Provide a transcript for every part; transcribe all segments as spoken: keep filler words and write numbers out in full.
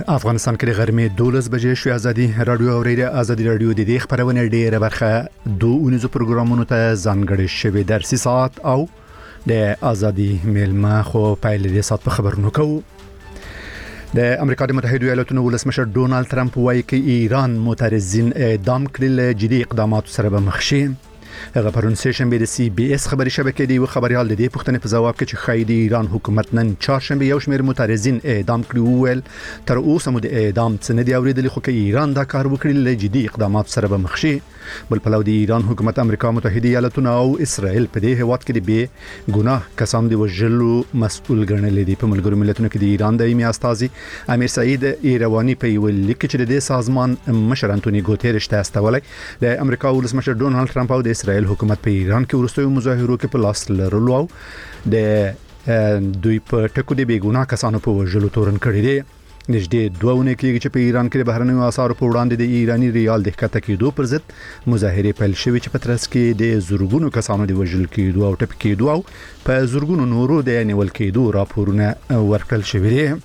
افغانستان کې د غرمې دولس بجې شو. ازادي رادیو اوریده ازادي رادیو د دې خبرونه ډیره برخه دوه اونیزو پروګرامونو ته ځانګړی شوی درسي ساعت او د ازادي میلمه خو پایل د ساعت په خبرونو کوو. د امریکا د متحده ایالاتونو ولسمشر ډونالد ترامپ وایي چې ایران معترضین اعدام کړل جدي اقدامات سره به مخ شي. هغه پرون سیشنبه د سی بي اس خبري شبکې دی خبريال د دې پښتنې په جواب کې چې خایي د ایران حکومت نن چهارشنبه یو شمېر معترضین اعدام کړي ویل تر اوسه مو د اعدام څخه نه دی اوریدل خو کې ایران دا کار وکړي ل جدي اقدامات سره به مخ شي. بل په لور د ایران حکومت امریکا متحده ایالاتونو او اسرائیل په دې هواد کې د بي ګناه کسان دی وجلو مسؤل ګڼل دي. په ملګرو ملتونو کې د ایران دایمي استازي امیر سعید ایروانی په یو لیک چې د سازمان مشر انټونی ګوتيرش ته استولای د امریکا ولسمشر ډونالد ترامپ او د اسرائیل حکومت په ایران کې ورستوي مظاهرو کې په لاس لرلو او د دوی په ټکو د بیګونا کسانو په وژلو تورن کړی دی. نږدې دوه ونه کېږي چې په ایران کې د بهرنیو اسعارو په وړاندې د ایرانی ریال د ښکته کېدو پر ضد مظاهرې پیل شوې چې په ترڅ کې د زورګونو کسانو د وژل کېدو او ټپ کېدو او په زورګونو نورو د نیول کېدو راپورونه ورکړل شوي دي.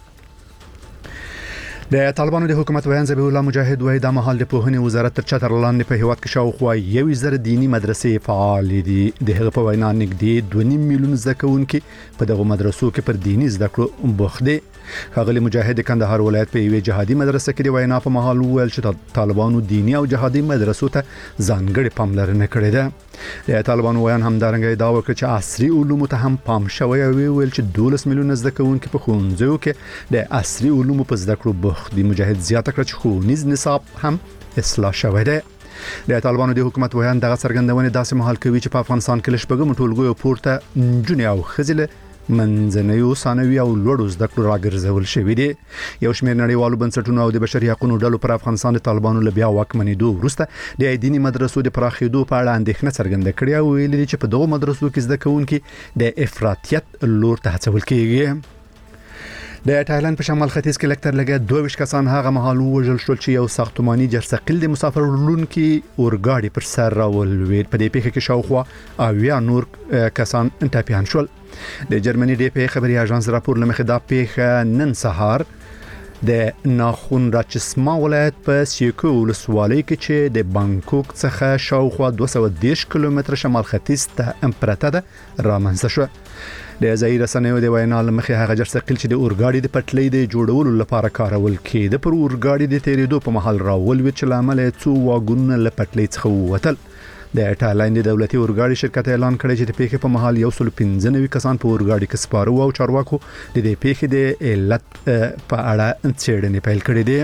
د طالبانو د حکومت ویان ذبیح الله مجاهد وایي د مهال د پوهنې وزارت تر چتر لاندې په هیواد کې شاوخوا یو زر دینی مدرسې فعال دي. د هغه په وینا نږدې دوه نیم میلیون زده کوونکي په دغه مدرسو کې پر دینی زده کړو بوخت دي. ښاغلي مجاهد کندهار ولایت په یوه جهادي مدرسه کې د وینا په مهال ویل چې طالبانو دینی او جهادي مدرسو ته ځانګړي پاملرنه کړې ده. د طالبانو ویان همدارنګه دا وکړ چې عصري علومو ته هم پام شوی او ویل چې دولس میلیون زده کوونکي په ښوونځیو کې د عصري علومو په زده کړو بوخت دي. مجاهد زیاته کړ چې ښوونیز نصاب هم اصلاح شوی دی. د طالبانو د حکومت ویان دغه څرګندونه داسې مهال کوي چې په افغانستان کې لشبګم ټولګیو پورته نجونې او خزله منځنیو ثانوي او لوړو زده کړو راګرځول شوې دي. یو شمېر نړیوالو بنسټونو او د بشري حقوقو ډلو پر افغانستان د طالبانو له بیا واکمنېدو وروسته د دینی مدرسو د پراخېدو په اړه اندېښنه څرګنده کړې او ویلي دي چې په دغو مدرسو کې زده کوونکي د افراطیت لور ته هڅول کېږي. د تایلند په شمال ختیځ کې لکتر لګه دوه ویشت کسان هغه مهال وژل شول چې یو ساختماني جرثقیل د مسافر وړونکي اورګاډي پر سر راولوید. په دې پیښه کې شاوخوا اویا نور کسان ټپیان شول. د جرمني د پی خبري اژانس راپور لمخې دا پیښه نن سهار د ناخون راچسما ولایت په سیکو ولسوالۍ کې چې د بانکوک څخه شاوخوا دوه سوه دېرش کیلومتره شمال ختیځ ته امپراته ده رامنځته شو. د ځای رسنیو د وینا لمخې هغه جرثقیل چې د اورګاډي د پټلۍ د جوړولو لپاره کارول کېده پر اورګاډي د تیریدو په محل راولوي چې لامل څو واګونونه له پټلۍ څخه ووتل. د تایلند دولتي اورګاډي شرکت اعلان کړی چې د پیښې په محل یو سل پنځه نوي کسان په اورګاډي کې سپاره او چارواکو د دې پیښې د علت په اړه څېړنې پیل کړې دي.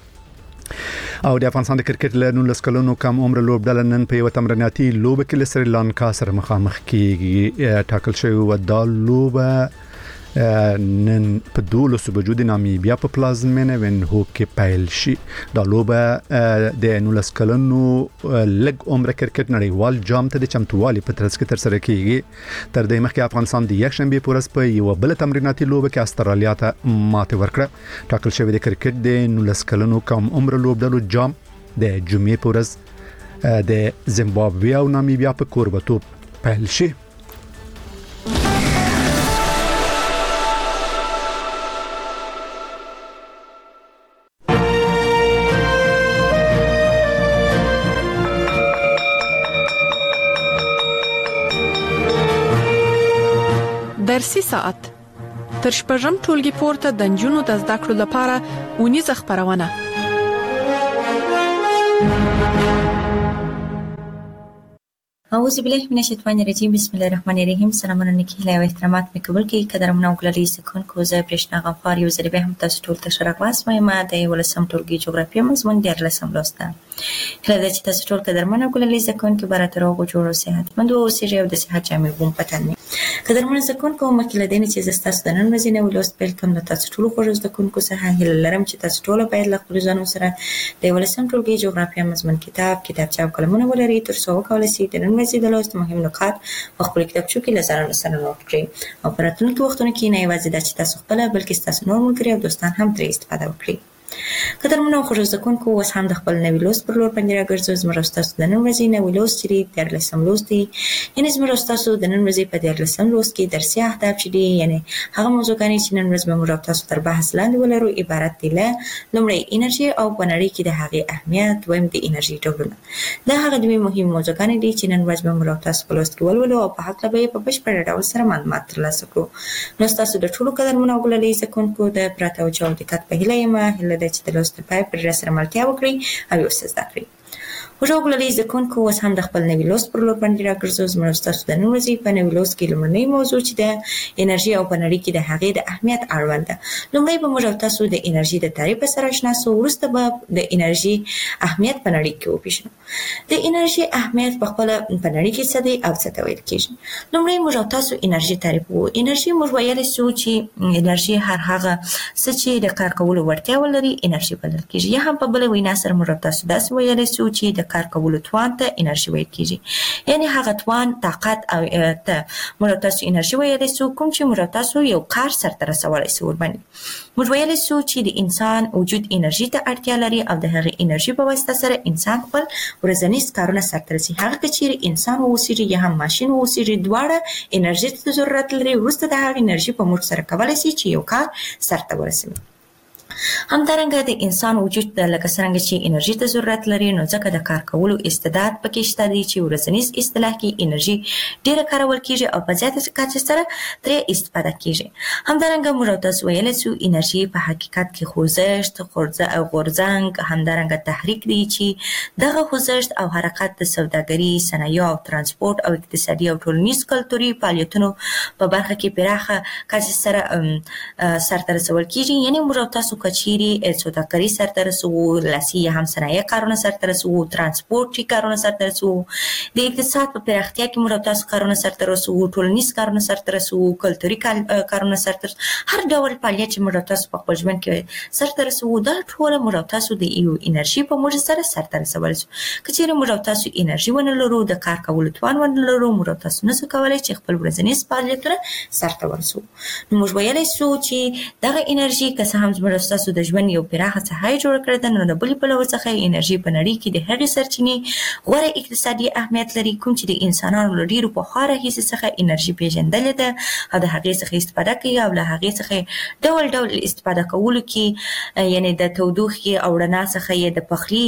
او د افغانستان د کرکټ له نولس کلونو کم عمر لوبډله نن په یو تمریناتي لوبه کې له سریلانکا سره مخامخ کیږي. ټاکل شوی و دا لوبه نن په دولس بجو د نامیبیا په پلازمینه وینهو کې پیل شي. دا لوبه د نولس کلونو لګ عمر کرکټ نړیوال جام ته د چمتووالي په ترڅ کې تر سره کیږي. تر دې مخکې افغانستان د یک شنبه پورس په یو بل تمریناتي لوبه کې استرالیا ته ماته ورکړه. ټاکل شوی د کرکټ د نولس کلونو کم عمر لوبډلو جام د جمعې پورس د زیمبابوې او نامیبیا په کوربتوب پیل شي. درسي ساعت تر شپږم ټولګي پورته د نجونو د زده کړو لپاره ونیزه خبرونه. اعوذ بالله من الشیطان الرجیم بسم الله الرحمن الرحیم. سلامونه نیکی له احترامات می قبول کی قدرمنو ګلري سکون کو زه برښنا غفار یو ځل به هم تاسو ټول ته شرف واسمه ما د ولسم ټولګي جغرافیه مضمون ډیر لسم لوسته. کله چې تاسو ټول قدرمنو ګلري سکون کې براتر او جوړو صحت مند او سیجه او د صحت جامع بوم پټل قدرمنو سکون کو مکه لدین چې زستاسو د نن ورځې نو لوست بیل کوم د تاسو ټول خوږ زده کوونکو څخه هیله لرم چې تاسو ټول باید له خپل ځانو سره د ولسم ټولګي جغرافیه مضمون کتاب کتابچه او قلمونه ولري تر څو وکولای شئ د نن ورځې د لوست مهم نکات په خپل کتابچو کې لزر سره نوٹ کړئ او په راتلونکي وختونو کې نه یوازې د چې تاسو خپل بلکې تاسو نور ملګري او دوستان هم ترې استفاده وکړي. قدرمنو خو زده کوونکو اوس هم د خپل نوي لوست پر لور باندې راګرځو. زموږ او ستاسو د نن ورځې نوي لوست چې دی دیارلسم لوست دی. یعنې زموږ او ستاسو د نن ورځې په دیارلسم لوست کې درسي اهداف چې دي، یعنې هغه موضوعګانې چې نن ورځ به موږ او تاسو تر بحث لاندې ولرو، عبارت دي له لومړی انرژي او په نړۍ کې د هغې اهمیت، دویم د انرژي ډولونه. دا هغه دوې مهمې موضوعګانې دي چې نن ورځ به موږ او تاسو په لوست کې ولولو او په هکله به یې په بشپړ ډول سره معلومات ترلاسه کړو. نو ستاسو د ټولو قدرمنو او ګلالي زده کوونکو د پوره توجه او دقت په هیله یم. هیله ده چې د لوست تر پای پورې راسره ملتیا وکړئ او یې ورڅخه زده کړئ. خوږو ګلالي زده کوونکو اوس هم د خپل نوي لوست پر لور باندې راګرځو. زموږ او ستاسو د نن ورځې په نوي لوست کې لومړنۍ موضوع چې ده انرژي او په نړۍ کې د هغې د اهمیت اړوند ده. لومړی به موږ او تاسو د انرژي د تعریف سره اشنا سو، وروسته به د انرژي اهمیت په نړۍ کې وپېژنو. د انرژي اهمیت په خپله په نړۍ کې څه دی او څه ته ویل کېږي. لومړی موږ او تاسو انرژي تعریف کوو. انرژي موږ ویلی سو چې انرژي هر هغه څه چې د کار کولو وړتیا ولري انرژي بلل کېږي. یا هم په بله وینا سره موږ او تاسو داسې ویلی سو چې د کار کولو توان ته انرژي ویل کېږي. یعنې هغه توان، طاقت او ته موږ او تاسو انرژي ویلی سو کوم چې موږ او تاسو یو کار سرته رسولی سو ورباندې. موږ ویلی سو چې د انسان وجود انرژي ته اړتیا لري او د هغې انرژي په واسطه سره انسان خپل ورځنیز کارونه سرته رسوي. هغه که چیرې انسان واوسېږي یا هم ماشین واوسېږي، دواړه انرژي ته ضرورت لري. وروسته د هغې انرژي په موږ سره کولی شي چې یو کار سرته ورسوي. همدارنګه د انسان وجود د لکه څرنګه چې انرژي ته ضرورت لري، نو ځکه د کار کولو استعداد پکې شته دی چې ورځنیز اصطلاح کې انرژي ډیره کارول کېږي او په زیاته کچه سره ترې استفاده کېږي. همدارنګه موږ او تاسو ویلی سو انرژي په حقیقت کې خوځښت، غورځنګ، همدارنګه تحریک دی چې دغه خوځښت او حرکت د سوداګري، صنایعو او ترانسپورټ او اقتصادي او ټولنیز کلتوري فعالیتونو په برخه کې پراخه کچه سره سرته رسول کېږي. یعنې موږ او تاسو کچيري سوداګري سرته رسوو، لاسي یا هم صنایع کارونه سرته رسوو، ترانسپورټي کارونه سرته رسوو، د اقتصاد په پراختیا کې موږ او تاسو کارونه سرته رسوو، ټولنیز کارونه سرته رسوو، کلتوري کارونه سرته رسوو، هر ډول فعالیت چې موږ او تاسو په خپل ژوند کې سرته رسوو، دا ټوله موږ او تاسو د یو انرژي په موجه سره سرته رسولی سو. که چیرې موږ او تاسو انرژي ونه لرو، د کار کولو توان ونه لرو، موږ او تاسو نسو کولی چې خپل ورځنیز فعالیتونه سرته ورسوو. نو موږ ویلی سو چې دغه انرژي که څه هم زموږ او ستاسو د ژوند یو پراخه ساحه یې جوړه کړې ده، نو د بلې پلوه څخه انرژي په نړۍ کې د هغې سرچینې غوره اقتصادي اهمیت لري کوم چې د انسانانو له ډېرو پخوا راهیسې څخه انرژي پېژندلې ده او د هغې څخه استفاده کوي او له هغې څخه ډول ډول استفاده کولو کې، یعنې د تودوخې او رڼا څخه یې د پخلي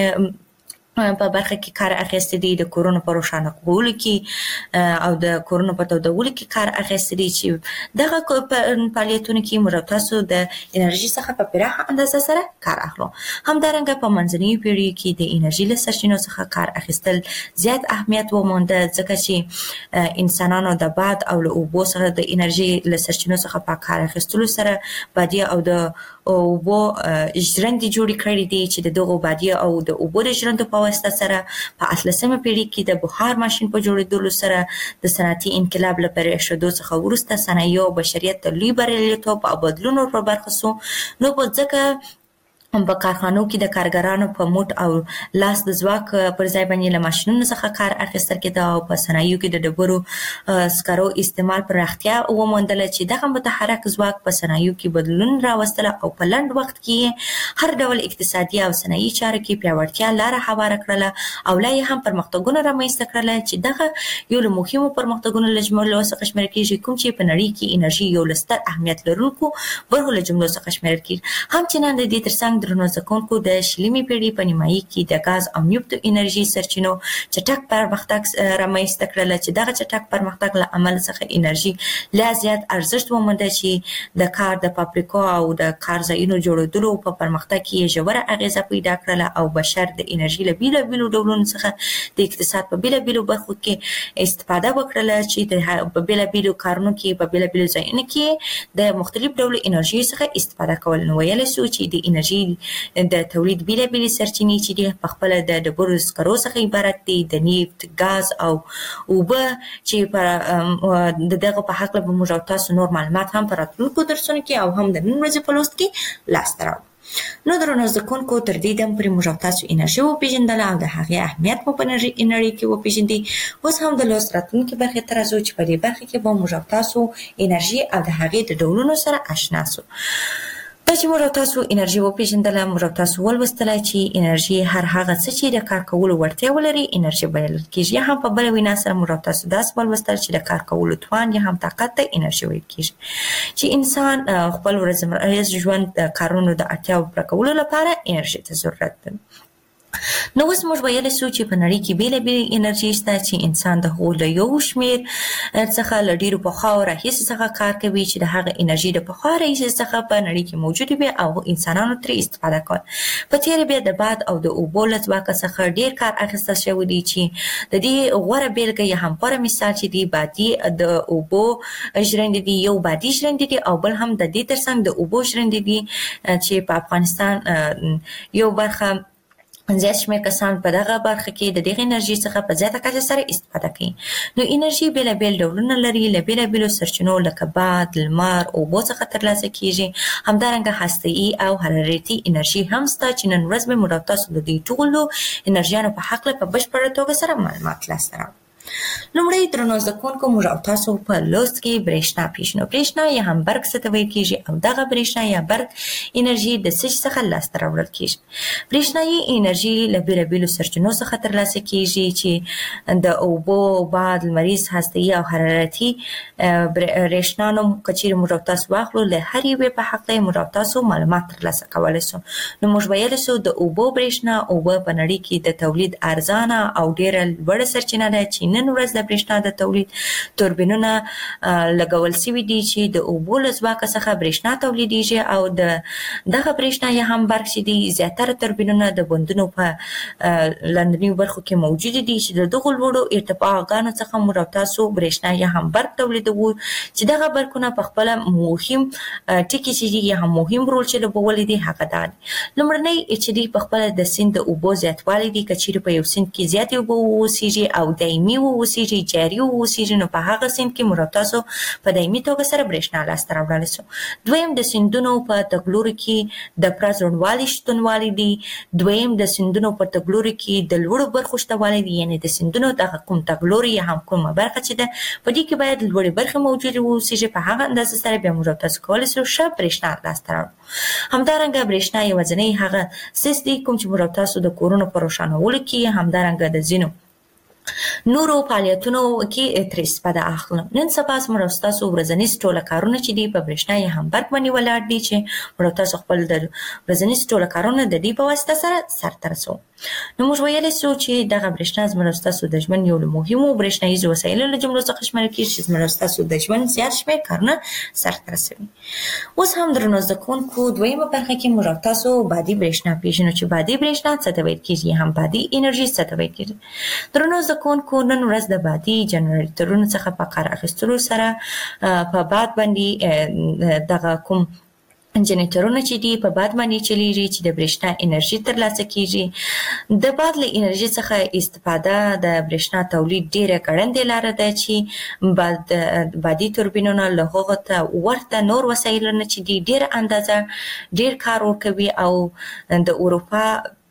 په برخه کې کار اخیستی دی، د کورونو په روښانه کولو کې او د کورونو په تودولو کې کار اخیستی دی، چې دغه فعالیتونو کې موږ تاسو د انرژي څخه په پراخه اندازه سره کار اخلو. همدارنګه په منځنیو پیړیو کې د انرژي له سرچینو څخه کار اخیستل زیات اهمیت ومونده، ځکه چې انسانانو د باد او له اوبو څخه د انرژي له سرچینو څخه په کار اخیستلو سره بادیه او د اوبو ژرندې جوړې کړې دي چې د دغو بادیه او د اوبو د ژرندو په واسطه سره په اتلسمه پیړۍ کې د بخار ماشین په جوړېدلو سره د صنعتي انقلاب له پرېښودو څخه وروسته صنایعو بشریت ته لوی بریالیتوب او بدلون ور په برخه سو. نو په ځکه په کارخانو کې د کارګرانو په موټ او لاس د ځواک پر ځای باندې له ماشینونو څخه کار اخیستل کېده او په صنایعو کې د ډبرو سکرو استعمال پراختیا وموندله چې دغه متحرک ځواک په صنایعو کې بدلون راوستله او په لنډ وخت کې هر ډول اقتصادي او صنایعي چارو کې پیاوړتیا لاره هواره کړله او لا یې هم پرمختګونه رامنځته کړله چې دغه یو له مهمو پرمختګونو له جملو څخه شمیرل کېږي، کوم چې په نړۍ کې انرژي یو له ستر اهمیت لرونکو برخو له جملو څخه شمیرل کېږي. همچنان د دې ترڅنګ درنو زده کوونکو د شلمې پیړۍ په نیمایي کې د غاز او نفت انرژي سرچینو چټک پرمختګ رامنځته کړل چې دغه چټک پرمختګ له امله څخه انرژي لا زیات ارزښت ومونده چې د کار د فابریکو او د کارځایونو جوړېدلو په پرمختګ کې ژوره اغیزه پیدا کړله او بشر د انرژي له بېلابېلو ډولونو څخه د اقتصاد په بېلابېلو برخو کې استفاده وکړله چې په بېلابېلو کارونو کې په بېلابېلو ځایونو کې د مختلف ډولو انرژي څخه استفاده کول. نو ویلی سو چې د انرژي د تولید بېلابېلې سرچینې چې دي په خپله د ډبرو سکرو څخه عبارت دي، د نفت، ګاز او اوبه چې د دغه په هکله به موږ او تاسو نور معلومات هم په راتلونکو درسونو کې او هم د نن ورځې په لوست کې لاسته راوړو. نو درنو زده کوونکو تر دې دم پورې موږ او تاسو انرژي وپېژندله او د هغې اهمیت مو په نړۍ کې وپېژندي. اوس هم د لوست راتلونکې برخې ته راځو چې په دې برخه کې به موږ او تاسو انرژي او د هغې د ډولونو سره اشنا سو. دا چې موږ تاسو انرژي وپېژندله، موږ تاسو ولوستله چې انرژي هر هغه څه چې د کار کولو وړتیا ولري انرژي بلل کېږي. یا هم په بله وینا سره موږ تاسو داسې ولوستل چې د کار کولو توان یا هم طاقت ته انرژي ویل کېږي، چې انسان خپل ورځنی ژوند د کارونو د اړتیاو پوره کولو لپاره انرژي ته ضرورت لري. نو اوس موږ ویلی سو چې په نړۍ کې بېلابېلې انرژي شته چې انسان د هغو له یو شمېر څخه له ډېرو پخوا راهیسې څخه کار کوي چې د هغه انرژي د پخوا راهیسې څخه په نړۍ کې موجودې وي او انسانانو ترې استفاده کول. په تېره بیا د باد او د اوبو له ځواکه څخه ډېر کار اخیستل شوی دی چې د دې غوره بېلګه یا هم غوره مثال چې دی بادي د اوبو ژرندې دي، یو بادي ژرندې دي او بل هم د دې ترڅنګ د اوبو ژرندې دي چې په افغانستان یو برخه زیات شمېر کسان په دغه برخه کې د دغه انرژي څخه په زیاته کچه سره استفاده کوي. نو انرژي بېلابېل ډولونه لري، له بېلابېلو سرچینو لکه باد، لمر، اوبو څخه ترلاسه کیږي. همدارنګه هسته‌ایي او حرارتي انرژي هم شته چې نن ورځ به موږ تاسو د دې ټولو انرژیانو په هکله په بشپړه توګه سره معلومات لاسته راوړو. لومړی درنو زده کوونکو، موږ او تاسو په لوست کې برېښنا پېژنو. برېښنا یا هم برق څه ته ویل کېږي او دغه برېښنا یا برق انرژي د څه څخه لاسته راوړل کېږي. برېښنایي انرژي له بېلابېلو سرچینو څخه ترلاسه کېږي چې د اوبو، باد، لمریز، هسته‌ایي او حرارتي برېښنا نوم که چېرې موږ او تاسو واخلو، له هر یوې په هکله یې موږ او تاسو معلومات ترلاسه کولی سو. نو موږ ویلی سو د اوبو برېښنا، اوبه په نړۍ کې د تولید ارزانه او ډېره لوړه سرچینه ده چې نن ورځ د برېښنا د تولید توربینونه لګول سوي دي چې د اوبو له ځواکه څخه برېښنا تولیدېږي او د دغه برېښنا یا هم برق چې دي زیاتره توربینونه د بندونو په لاندنیو برخو کې موجود دي چې د دغو لوړو ارتفاعګانو څخه موږ او تاسو برېښنا یا هم برق تولیدوو، چې دغه برقونه په خپله مهم ټکي چې دي یا هم مهم رول چې لوبولی دی هغه دا دی. لومړنی چې دی په خپله د سیند د اوبو زیاتوالی دی. که چېرې په یو سیند کې زیاتې اوبه واوسېږي او دایمي واوسېږي، جاري واوسېږي، نو په هغه سیند کې موږ تاسو په دایمي توګه سره برېښنا لاسته راوړلی سو. دویم د سیندونو په تګلوري کې د پرز روڼوالي شتونوالی دی. دویم د سیندونو په تګلوري کې د لوړو برخو شتوالی دی، یعنې د سیندونو دغه کوم تګلوري یا هم کومه برخه چې ده په دې کې باید لوړې برخې موجودې واوسېږي. په هغه اندازه سره بیا موږ تاسو کولی سو ښه برېښنا لاسته راوړو. همدارنګه برېښنا یوازینی هغه څیز دی کوم چې موږ تاسو د کورونو په روښانولو کې، همدارنګه د ځینو نورو فعالیتونو کې ترې استفاده اخلو. نن سبا زموږ او ستاسو ورځني ټوله کارونه چې دي په برېښنا یا هم برق باندې ولاړ دي چې موږ تاسو خپل د ورځني ټوله کارونه د دې په واسطه سره سرته رسوو. نو موږ ویلی سو چې دغه برېښنا زموږ او ستاسو د ژوند یو له مهمو برېښناییزو وسایلو له جملو څخه شمېرل کېږي چې زموږ او ستاسو د ژوند زیات شمېر کارونه سرته رسوي. اوس هم درنو زده کوونکو، دویمه برخه کې موږ او تاسو بادي برېښنا پېژنو چې بادي برېښنا څه ته ویل کېږي، هم بادي انرژي څه ته ویل کېږي. درنو زده کوونکو، نن ورځ د بادي جنریټرونو څخه په کار اخیستلو سره په باد باندې دغه کوم جنریټرونه چې دي په باد باندې چلیږي چې د برېښنا انرژي ترلاسه کیږي. د باد له انرژي څخه استفاده د برېښنا تولید ډېره ګړندۍ لاره ده چې باد بادي توربینونه له هغو ته ورته نور وسایلونه چې دي ډېره اندازه ډېر کار ورکوي او د اروپا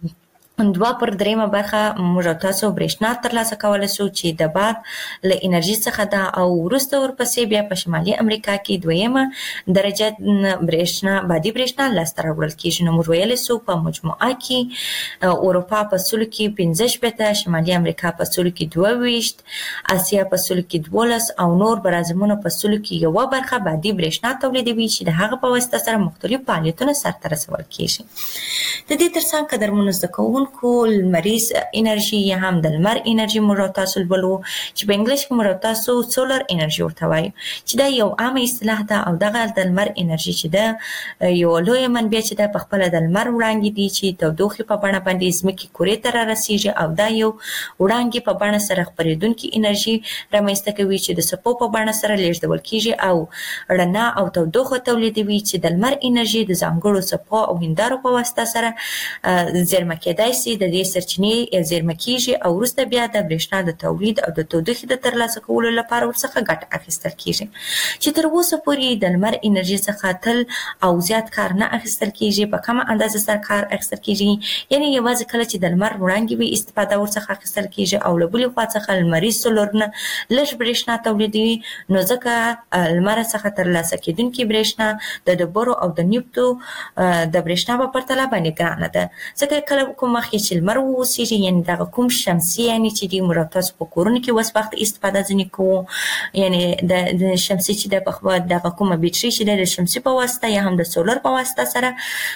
دوه پر دریمه برخه موږ تاسو برېښنا ترلاسه کولی سو چې د باد له انرژي څخه ده او وروسته ورپسې بیا په شمالي امریکا کې دویمه درجه برېښنا بادي برېښنا لاسته راوړل کېږي. نو موږ ویلی سو په مجموعه کې اروپا په سلو کې پنځه شپېته، شمالي امریکا په سلو کې دوه ویشت، اسیا په سلو کې دولس او نور برازمونو په سلو کې یوه برخه بادي برېښنا تولیدوي چې د هغه په واسطه سره مختلف فعالیتونه سرته رسول کېږي. د دې ترڅنګ قدرمنو زده کوونکو، لمریز انرژي یا هم د لمر انرژي موږ تاسو ولولو چې په انګلیش کې موږ تاسو سولر انرژي ورته وایو، چې دا یو عامه اصطلاح ده او دغه د لمر انرژي چې ده یو لویه منبع چې ده په خپله د لمر وړانګې دي چې تودوخې په بڼه باندې ځمکې کورې ته رارسېږي او دا یو وړانګې په بڼه سره خپرېدونکې انرژي رامنځته کوي چې د څپو په بڼه سره لیږدول کېږي او رڼا او تودوخه تولیدوي چې د لمر انرژي د ځانګړو څپو او هندارو په واسطه سره زېرمه کېدای سي د دې سرچینې زیرمه کیږي او وروسته بیا د برېښنا د تولید او د تودوخې د ترلاسه کولو لپاره ورڅخه ګټه اخیستل کیږي چې تر اوسه پورې د لمر انرژي څخه تل او زیات کار نه اخیستل کیږي په کومه اندازه سره کار اخیستل کیږي یعنی یوازې کله چې د لمر وړانګې وي استفاده ورڅخه اخیستل کیږي او له بلې خوا څخه لمریز سولر نه لږ برېښنا تولیدوي نو ځکه لمر څخه ترلاسه کیدونکې برېښنا د ډبرو او د نفتو د برېښنا په پرتله باندې ګرانه ده ځکه کله کوم وخت چې لمر واوسېږي یعنې دغه کوم شمسي یعنې چې دی موږ تاسو په کورونو کې اوس وخت استفاده ځینې کوو یعنې د شمسي چې د په دغه کومه بیټري چې د شمسي په واسطه یا هم د سولر په واسطه سره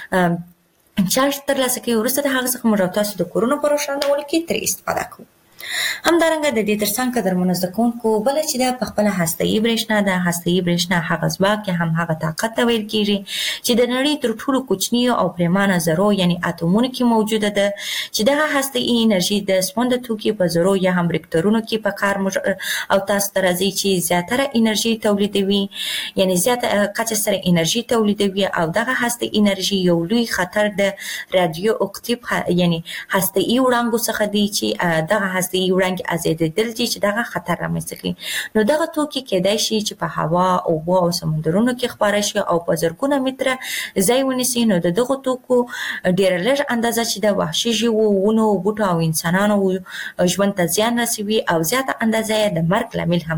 چارج ترلاسه کوي وروسته د هغه څخه موږ تاسو د کورونو په روښانولو کې ترې استفاده کوو همدارنګه د دې ترڅنګ قدرمنو زده کوونکو بله چې ده په خپله هسته‌ایي برېښنا ده هسته‌ایي برېښنا هغه ځواک یا هم هغه طاقت ته ویل کېږي چې د نړۍ تر ټولو کوچنیو او پرېمانه ذرو یعنې اتومونو کې موجوده ده چې دغه هسته‌ایي انرژي د سونده توکي په ذرو یا هم ریکټرونو کې په کار او تاسو ته راځي چې زیاتره انرژي تولیدوي یعنې زیاته کچه سره انرژي تولیدوي او دغه هسته‌ایي انرژي یو لوی خطر د رادیو اکتیو یعنې هسته‌ایي وړانګو څخه دی چې دغه هسته‌ایي وړانګې ازادېدل دي چې دغه خطر رامنځته کړي نو دغه توکي کېدای شي چې په هوا اوبو او سمندرونو کې خپاره شي او په زرګونه متره ځای ونیسي نو د دغو توکو ډېره لږ اندازه چې د وحشي ژوو ونو بوټو او انسانانو ژوند ته زیان رسوي او زیاته اندازه یې د مرګ لامل هم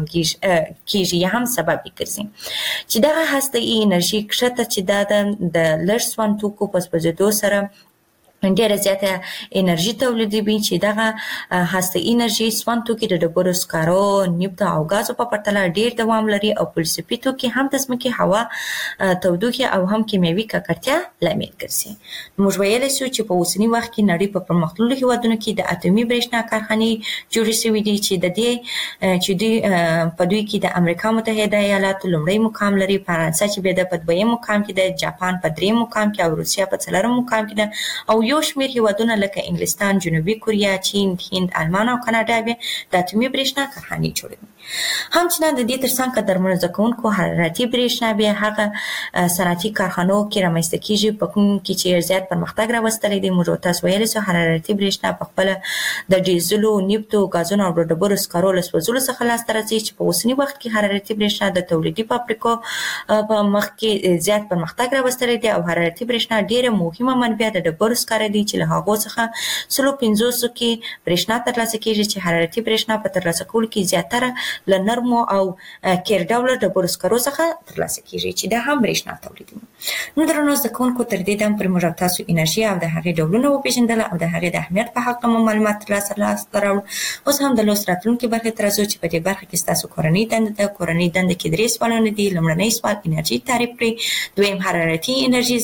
کېږي یا هم سبب یې ګرځي چې دغه هسته‌ایي انرژي کښته چې دا د لږ سون توکو په سوځېدو سره ډېره زیاته انرژي تولیدوي چې دغه هسته‌ایي انرژي سون توکي د ډبرو سکارو نفتو او ګازو په پرتله ډېر دوام لري او فلسفي توکي هم د ځمکې هوا تودوخې او هم کیمیاوي ککړتیا لامل ګرځي موږ ویلی شو چې په اوسني وخت کې نړۍ په پرمختللو هېوادونو کې د اتومي برېښنا کارخانې جوړې شوي دي چې د دې چې دوی په دوی کې د امریکا متحده ایالاتو لومړی مقام لري فرانسه چې بیا د په دویم مقام کې ده جاپان په دریم مقام کې او روسیه په څلورم مقام کې ده او یو شمېر هېوادونه لکه انګلستان جنوبي کوریا چین هند آلمان او کاناډا بیا د اتومي برېښنا کارخانې جوړوي همچنان د دې ترڅنګ قدرمنو زده کوونکو حرارتي برېښنا بیا هغه صنعتي کارخانو کې رامنځته کېږي په کوم کې چې زیات پرمختګ راوستلی دی موږ تاسو ویلی سو حرارتي برېښنا په خپله د ډیزلو نفتو ګازونو او د ډبرو سکرو له سوځولو څخه لاسته راځي چې په اوسني وخت کې حرارتي برېښنا د تولیدي فابریکو په مخ کې زیات پرمختګ راوستلی دی او حرارتي برېښنا ډېره مهمه منبع د ډبرو سکاره دي چې له هغو څخه سلو پنځوسو کې برېښنا ترلاسه کېږي چې حرارتي برېښنا په ترلاسه کولو کې زیاتره له نرمو او کیر ډوله ډبرو سکرو څخه ترلاسه کېږي چې دا هم برېښنا تولیدوي نو درنو زده کوونکو تر دې دم پورې موږ تاسو انرژي او د هغې ډولونه وپېژندله او د هغې د اهمیت په هکله مو معلومات ترلاسه لاسته راوړو اوس هم د لوست راتلونکې برخې ته راځو چې په دې برخه کې ستاسو کورنۍ دنده ده کورنۍ دنده کې درې سوالونه دي لومړنی سوال انرژي تعریف کړئ دویم حرارتي انرژي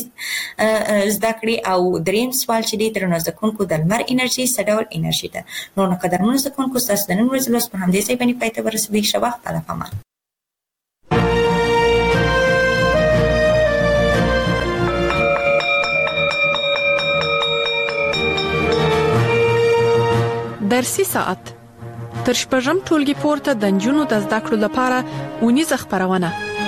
زده کړئ او دریم سوال چې دی درنو زده کوونکو د لمر انرژي څه ډول انرژي ده نو نو قدرمنو زده کوونکو ستاسو د نن ورځې لوست په همدې ځای باندې پای ته ورسېدی ښه وخت الله پامان درسي ساعت تر شپږم ټولګي پورته د نجونو د زده کړو لپاره اونیزه خپرونه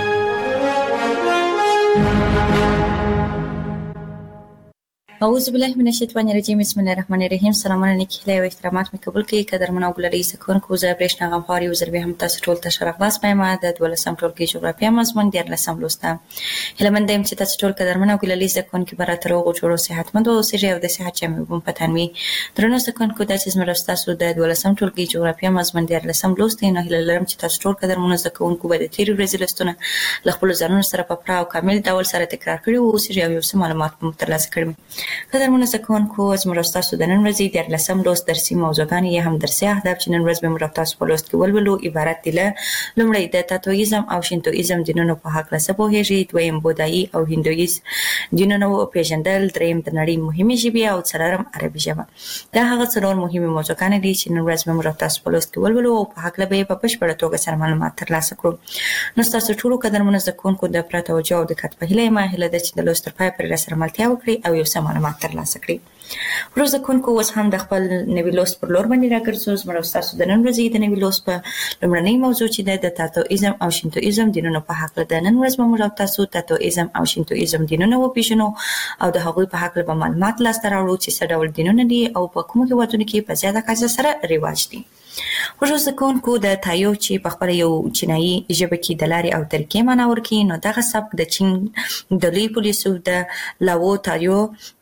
اعوذ بالله من الشیطان الرجیم بسم الله الرحمن الرحیم سلامونه نیکی هیله او احترامات مې قبول کړئ قدرمنو ګلالي سکونکو زه برېښنا غمخوار یو ځل بیا هم تاسو ټول ته ښه راغلاست وایم د دولسم ټولګي جغرافیه مضمون دیارلسم لوست هیله مند یم چې تاسو ټول قدرمنو ګلالي سکونکو به راته روغ جوړ او صحتمند اوسئ او د صحت جامې وبم په تن وي درنو سکونکو دا چې زموږ تاسو د دولسم ټولګي جغرافیه مضمون دیارلسم لوست نه هیله لرم چې تاسو ټول قدرمنو سکونکو به د تیرې ورځې لوستونه له خپل ځانونو سره په پوره او کامل ډول سره تکرار کړي او اوسئ او یو څه معلومات مو ترلاسه کړئ قدرمنو سکونکو زموږ تاسو د نن ورځې دیارلسم لوست درسي موضوعګانې یا هم درسي اهداف چې نن ورځ به موږ تاسو په لوست کې ولولو عبارت دي له لومړی د تاتویزم او شینتویزم دینونو په هکله څه پوهیږئ دویم بودایي او هندویز دینونو پیژندل دریم د نړۍ مهمې ژبې او څلورم عربي ژبه دا هغه څلور مهمې موضوعګانې دي چې نن ورځ به موږ تاسو په لوست کې ولولو او په هکله به په بشپړه توګه سره معلومات ترلاسه کړو نو تاسو ټول قدرمنو زکونکو د پراته توجه او دقت په هیله ما هیله ده چې د لوست تر پای پورې سره ملتیا وکړئ او یو څه معلومات ترلاسه کړئ روزه کونکو اوس هم د خپل نوي لوست پر لور باندې راګرځو. زموږ تاسو د نن ورځې د نوي لوست په لومړنۍ موضوع چې د تاتویزم او شینتویزم دینونو په حق له نن ورځ به موږ تاسو تاتویزم او شینتویزم دینونه وپیژنو او د هغوی په حق له معلومات لاسته راوړو چې څه ډول دینونه دي او په کومو هېوادونو کې په زیاته کچه سره رواج دي. روزه کونکو د تایو چې په خپل یو چینایي ژبه کې د لارې او طریقې معنا ورکوي، نو دغه سبک د چین د لوی پولیسو د لاوو تایو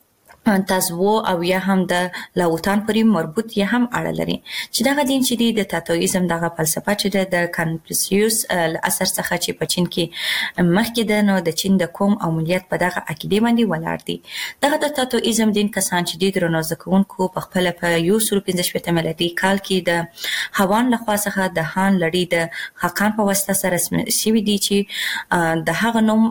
تازوو او یا هم د لاوتان پورې مربوط یا هم اړه لري چې دغه دین چې دی د تاتویزم دغه فلسفه چې د کنفوسیوس له اثر څخه چې په چین کې مخکې ده، نو د چین د قوم او ملیت په دغه عقیدې باندې ولاړ دي. دغه د تاتویزم دین کسان چې دي درنو زکونکو په خپل په یو سل پنځه شپېته میلادي کال کې د هوان لخوا څخه د هان لړۍ د حقان په واسطه سره رسمي شوي دي چې د هغه نوم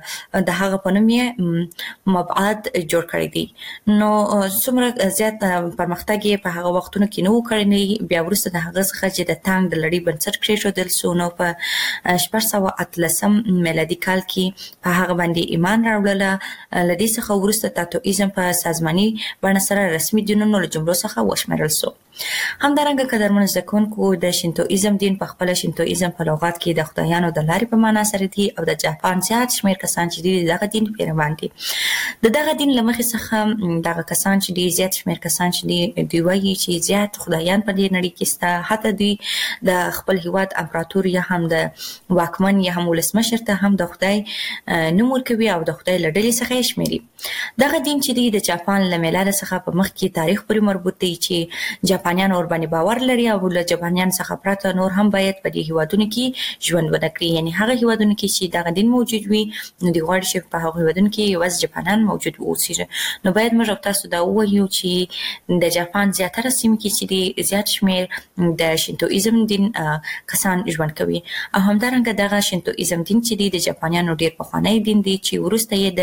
د هغه په نوم یې مبعد جوړ کړی دی. نو څومره زیات پرمختګ یې په هغه وختونو کې نه و کړی، بیا وروسته د هغه څخه چې د تانګ د لړۍ بنسټ کېښودل سو، نو په شپږ سوه اتلسم میلادي کال کې په هغه باندې ایمان راوړله. له دې څخه وروسته تاتویزم په سازماني بڼه سره رسمي دینونو له جملو څخه وشمېرل سو. همدارنګه قدرمنو زده کوونکو د شینتویزم دین په خپله شینتویزم په لغات کې د خدایانو د لارې په معنا سره دی او د جاپان زیات شمېر کسان چې دي دغه دین پیروان دي. د دغه دین له مخې څخه دغه کسان چې دي زیات شمېر کسان چې دي دوی وایي چې زیات خدایان په دې نړۍ کې شته، حتی دوی د خپل هیواد امپراتور یا هم د واکمن یا هم ولسمشر ته هم د خدای نوم ورکوي او د خدای له ډلې څخه یې شمېري. دغه دین چې دی د جاپان له میلاد څخه په مخ کې تاریخ پورې مربوط دی چې جاپانیان اور باندې باور لري او له جاپانیان څخه پرته نور هم باید په دې هیوادونو کې ژوند ونه کړي. یعنی هغه هیوادونو کې چې دغه دین موجود وي نو دوی غواړي چې په هغه هیوادونو کې یوازې جاپانیان موجود اوسېږي. نو باید موږ تاسو دا ووایو چې د جاپان زیاتره سیمې کې چې دی زیات شمېر د شینتویزم دین کسان ژوند کوي او همدارنګه دغه شینتویزم دین چې دی د جاپانیانو ډېر پخوانی دین دی چې وروسته یې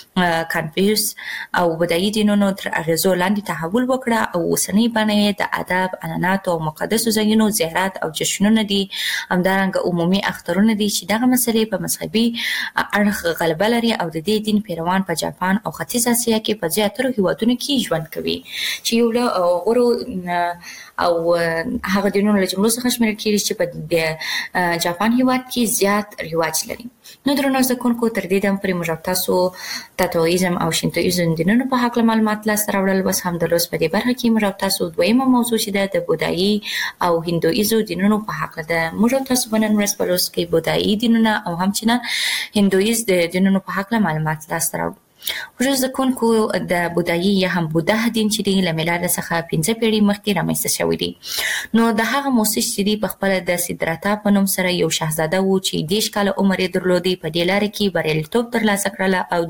د کنفوسیوس او بودایي دینونو تر اغېزو لاندې تحول وکړه او اوسنۍ بڼه یې د ادب، عنعناتو او مقدسو ځایونو زیارت او جشنونه دي. همدارنګه عمومي اخترونه دي چې دغه مسلې په مذهبي اړخ غلبه لري او د دې دین پیروان په جاپان او ختیځ اسیا کې په زیاترو هیوادونو کې ژوند کوي چې یو له غوره او هغه دینونو له جملو څخه شمېرل کېږي چې په جاپان هیواد کې زیات رواج لري. نو درنو زده کوونکو تر دې دم پورې موږ تاسو تاتویزم او شینتویزم دینونو په هکله معلومات لاسته راوړل. بس هم د لوست په دې برخه کې موږ تاسو دویمه موضوع چې ده د بودایي او هندویزم دینونو په هکله ده. موږ تاسو په نن ورځ په لوست کې بودایي دینونه او همچنان هندویزم د دینونو په هکله معلومات لاسته راوړل. وروسته زده کوونکو د بودایي یا هم بودا دین چې دی له میلاد څخه پنځه پیړۍ مخکې رامنځته شوی دی. نو د هغه موسس چې دی په خپله د سیدراتا په نوم سره یو شهزاده و چې دېرش کاله عمر یې درلودی. په دې لاره کې بریالیتوب ترلاسه کړله او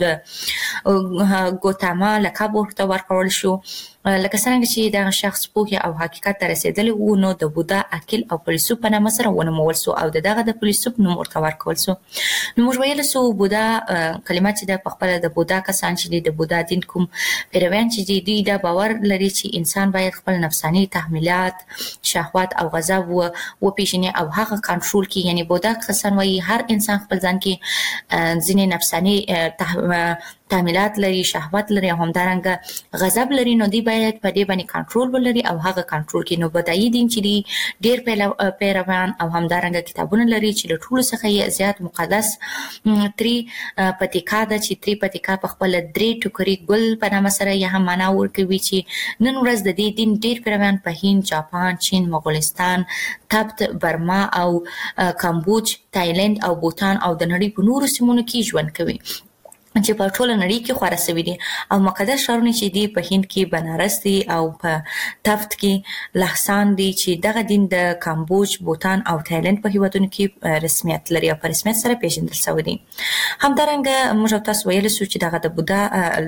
د ګوتاما لقب ورته ورکړل شو. لکه څنګه چې دغه شخص پوهې او حقیقت ته رسېدلی و نو د بودا عقل او فیلسوف په نامه سره ونومول سو او د دغه د فیلسوف نوم ورته ورکول سو. نو موږ ویلی سو بودا کلمه چې ده په خپله د بودا کسان چې دي د بودا دین کوم پیرویان چې دي دوی دا باور لري چې انسان باید خپل نفساني تحمیلات، شهوات او غضب وپېژني او هغه کنټرول کړي. یعنی بودا کسان وایي هر انسان خپل ځان کې ځینې نفساني تعمیلات لري، شهوت لري او همدارنګه غضب لري، نو دوی باید په دې باندې کنټرول ولري او هغه کنټرول کړي. نو بودایي دین چې دی ډېر پیروان او همدارنګه کتابونه لري چې له ټولو څخه یې زیات مقدس تری پتیکا ده چې تری پتیکا په خپله درې ټوکري ګل په نامه سره یې هم معنا ورکوي چې نن ورځ د دې دین ډېر پیروان په هند، جاپان، چین، مغولستان، تبت، برما او کمبوج، تایلند او بوتان او د نړۍ په نورو سیمونو کې ژوند کوي چې په ټوله نړۍ کې خواره سوي دي. او مقدس ښارونه چې دي په هند کې بنارس دي او په تفت کې لهسان دي چې دغه دین د کمبوج، بوتان او تایلند په هیوادونو کې رسمیت لري او په رسمیت سره پیژندل شوی دي. همدارنګه موږ تاسو ویلی سو چې دغه د بودا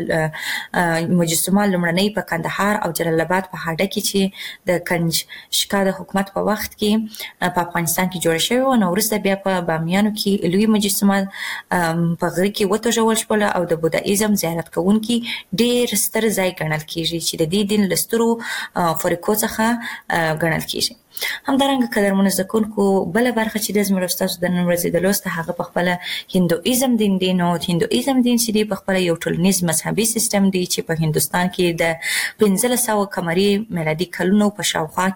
مجسمه لومړنۍ په کندهار او جلال آباد په هډه کې چې د کنجشکا د حکومت په وخت کې په افغانستان کې جوړه شوې وه. نو وروسته بیا په بامیانو کې لوی مجسمه په غره کې وتوژول شوه او د بودایزم زیارت کوونکي ډېر ستر ځای ګڼل کېږي چې د دې دین له سترو فریقو څخه ګڼل کېږي. همدارنګه قدرمنو زده کوونکو بله برخه چې د زموږ ستاسو د نن ورځې د لوست هغه په خپل هندویزم دین دی. نو هندویزم دین چې دی په خپل یو ټولنیز مذهبي سیستم دی چې په هندوستان کې د پنځلس سوه قمري میلادي کلونو په شاوخوا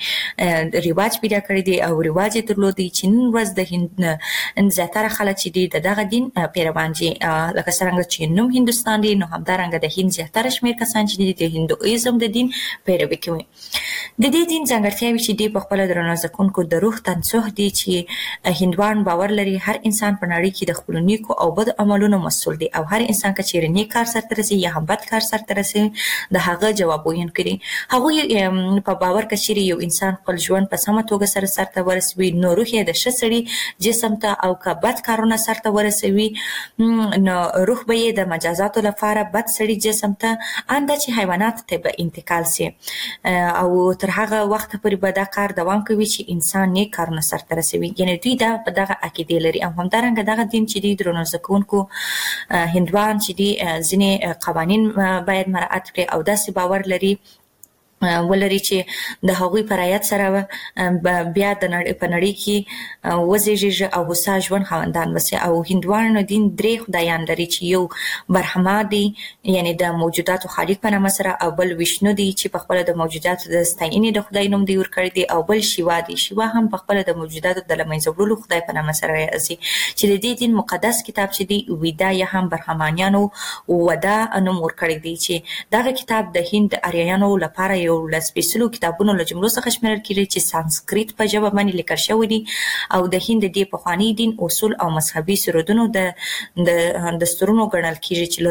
کې رواج پیدا کړی دی او رواج یې درلودی چې نن ورځ د هند زیاتره خلک چې دی د دغه دین پیروان دي. لکه څرنګه چې نوم هندوستان دی نو همدارنګه د هند زیاتره شمېر کسان چې دي د هندویزم د دین پیروي کوي. د دې دین ځانګړتیاوې چې دی په خپل درنو زده کوونکو د روح تنسوح دی چې هندوان باور لري هر انسان په نړۍ کې د خپلو نیکو او بد عملونو مسؤل دی او هر انسان که چیرې نیک کار سرته رسي یا هم بد کار سرته رسي د هغه جواب ویونکی دی. هغوی په باور که چیرې یو انسان خپل ژوند په سمه توګه سره سرته ورسوي نو روح یې د ښه سړي جسم ته او که بد کارونه سرته ورسوي نو روح به یې د مجازاتو لپاره بد سړي جسم ته ان دا چې حیوانات ته به انتقال سي او تر هغه وخت پورې به دا کار دوام کوي چې انسان نیک کارونه سرته رسوي. یعنې دوی دا په دغه عقیدې لري او همدارنګه دغه دین چې دی درنو زده کوونکو هندوان چې دی ځینې قوانین باید مراعات کړي او داسې باور لري ولري چې د هغوی په رعایت سره بیا د نړۍ په نړۍ کې وزیږي او هوسا ژوند خاوندان وسي. او هندوانو دین درې خدایان لري چې یو برهما دی یعنی د موجوداتو خالق په نامه سره او بل ویشنو دی چې په خپل د موجوداتو د ستاینې د خدای نوم دی ورکړی دی او بل شیوا دی. شیوا هم په خپل د موجوداتو د لمنځه وړلو خدای په نامه سره راځي چې د دې دین مقدس کتاب چې دی ویدا یا هم برهمانیانو ودا نوم ورکړی دی چې دغه کتاب د هند اریایانو لپاره یو لسپیڅلو کتابونو له جملو څخه شمیرل کېږي چې سانسکریت په ژبه باندې لیکل شوی دي او د هند د پخواني دین اصول او مذهبي سرودونو د د دستورونو ګڼل کېږي چې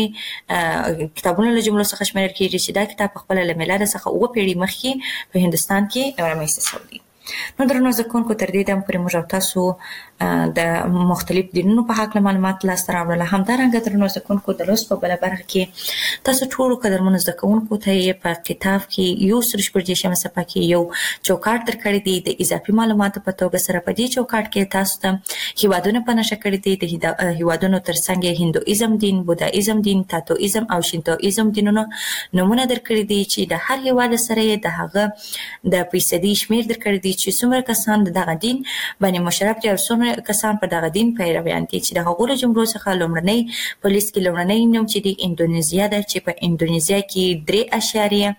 لرغوني کتابونو له جملو څخه شمیرل کېږي چې دا کتاب په خپل له میلاد څخه اوه پیړۍ مخکې په هندوستان کې رامنځته شوی دی. نو درنو زده کوونکو تر دې دم پورې موږ تاسو د مختلف دینونو په حق معلومات لاسته راوړل. همدارنګه درنو زده کوونکو د لوست په بله برخه کې تاسو ټولو قدرمنو زده کوونکو ته په کتاب کې یو سل شپږ دېرشمه صفحه کې یو چوکاټ درکړی دی د اضافي معلوماتو په توګه سره. په دې چوکاټ کې تاسو ته هیوادونه په نښه کړي دي. د هیوادونو ترڅنګ هندویزم دین، بودایزم دین، تاتویزم او شینتویزم دینونو نمونه درکړي دي چې د هر هیواد سره د هغه د فیصدي شمیر درکړي دي چې څومره کسان د دغه دین باندې مشرف دي او څومره کسان په دغه دین پیرویان دي. چې د هغو له جملو څخه لومړنی په لیست کې لومړنی نوم چې دی اندونیزیا ده چې په اندونیزیا کې درې اشاریه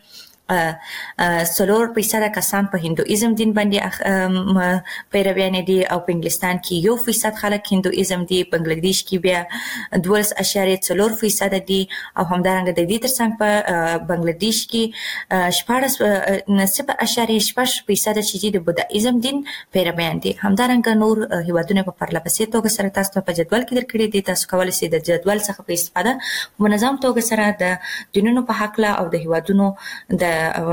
څلور فیصده کسان په هندویزم دین باندې پیرویان دي او په انګلستان کې یو فیصد خلک هندویزم دي. په بنگلادیش کې بیا دولس اشاریه څلور فیصده دي او همدارنګه د دې ترڅنګ په بنگلادیش کې شپاړس صفر اشاریه شپږ فیصده چې د بودایزم دین پیرویان دي. همدارنګه نور هیوادونه په پرله پسې توګه سره تاسو په جدول کې درکړي دي. تاسو کولی شئ د جدول څخه په استفاده په منظم توګه سره د دینونو په حق او د هیوادونو د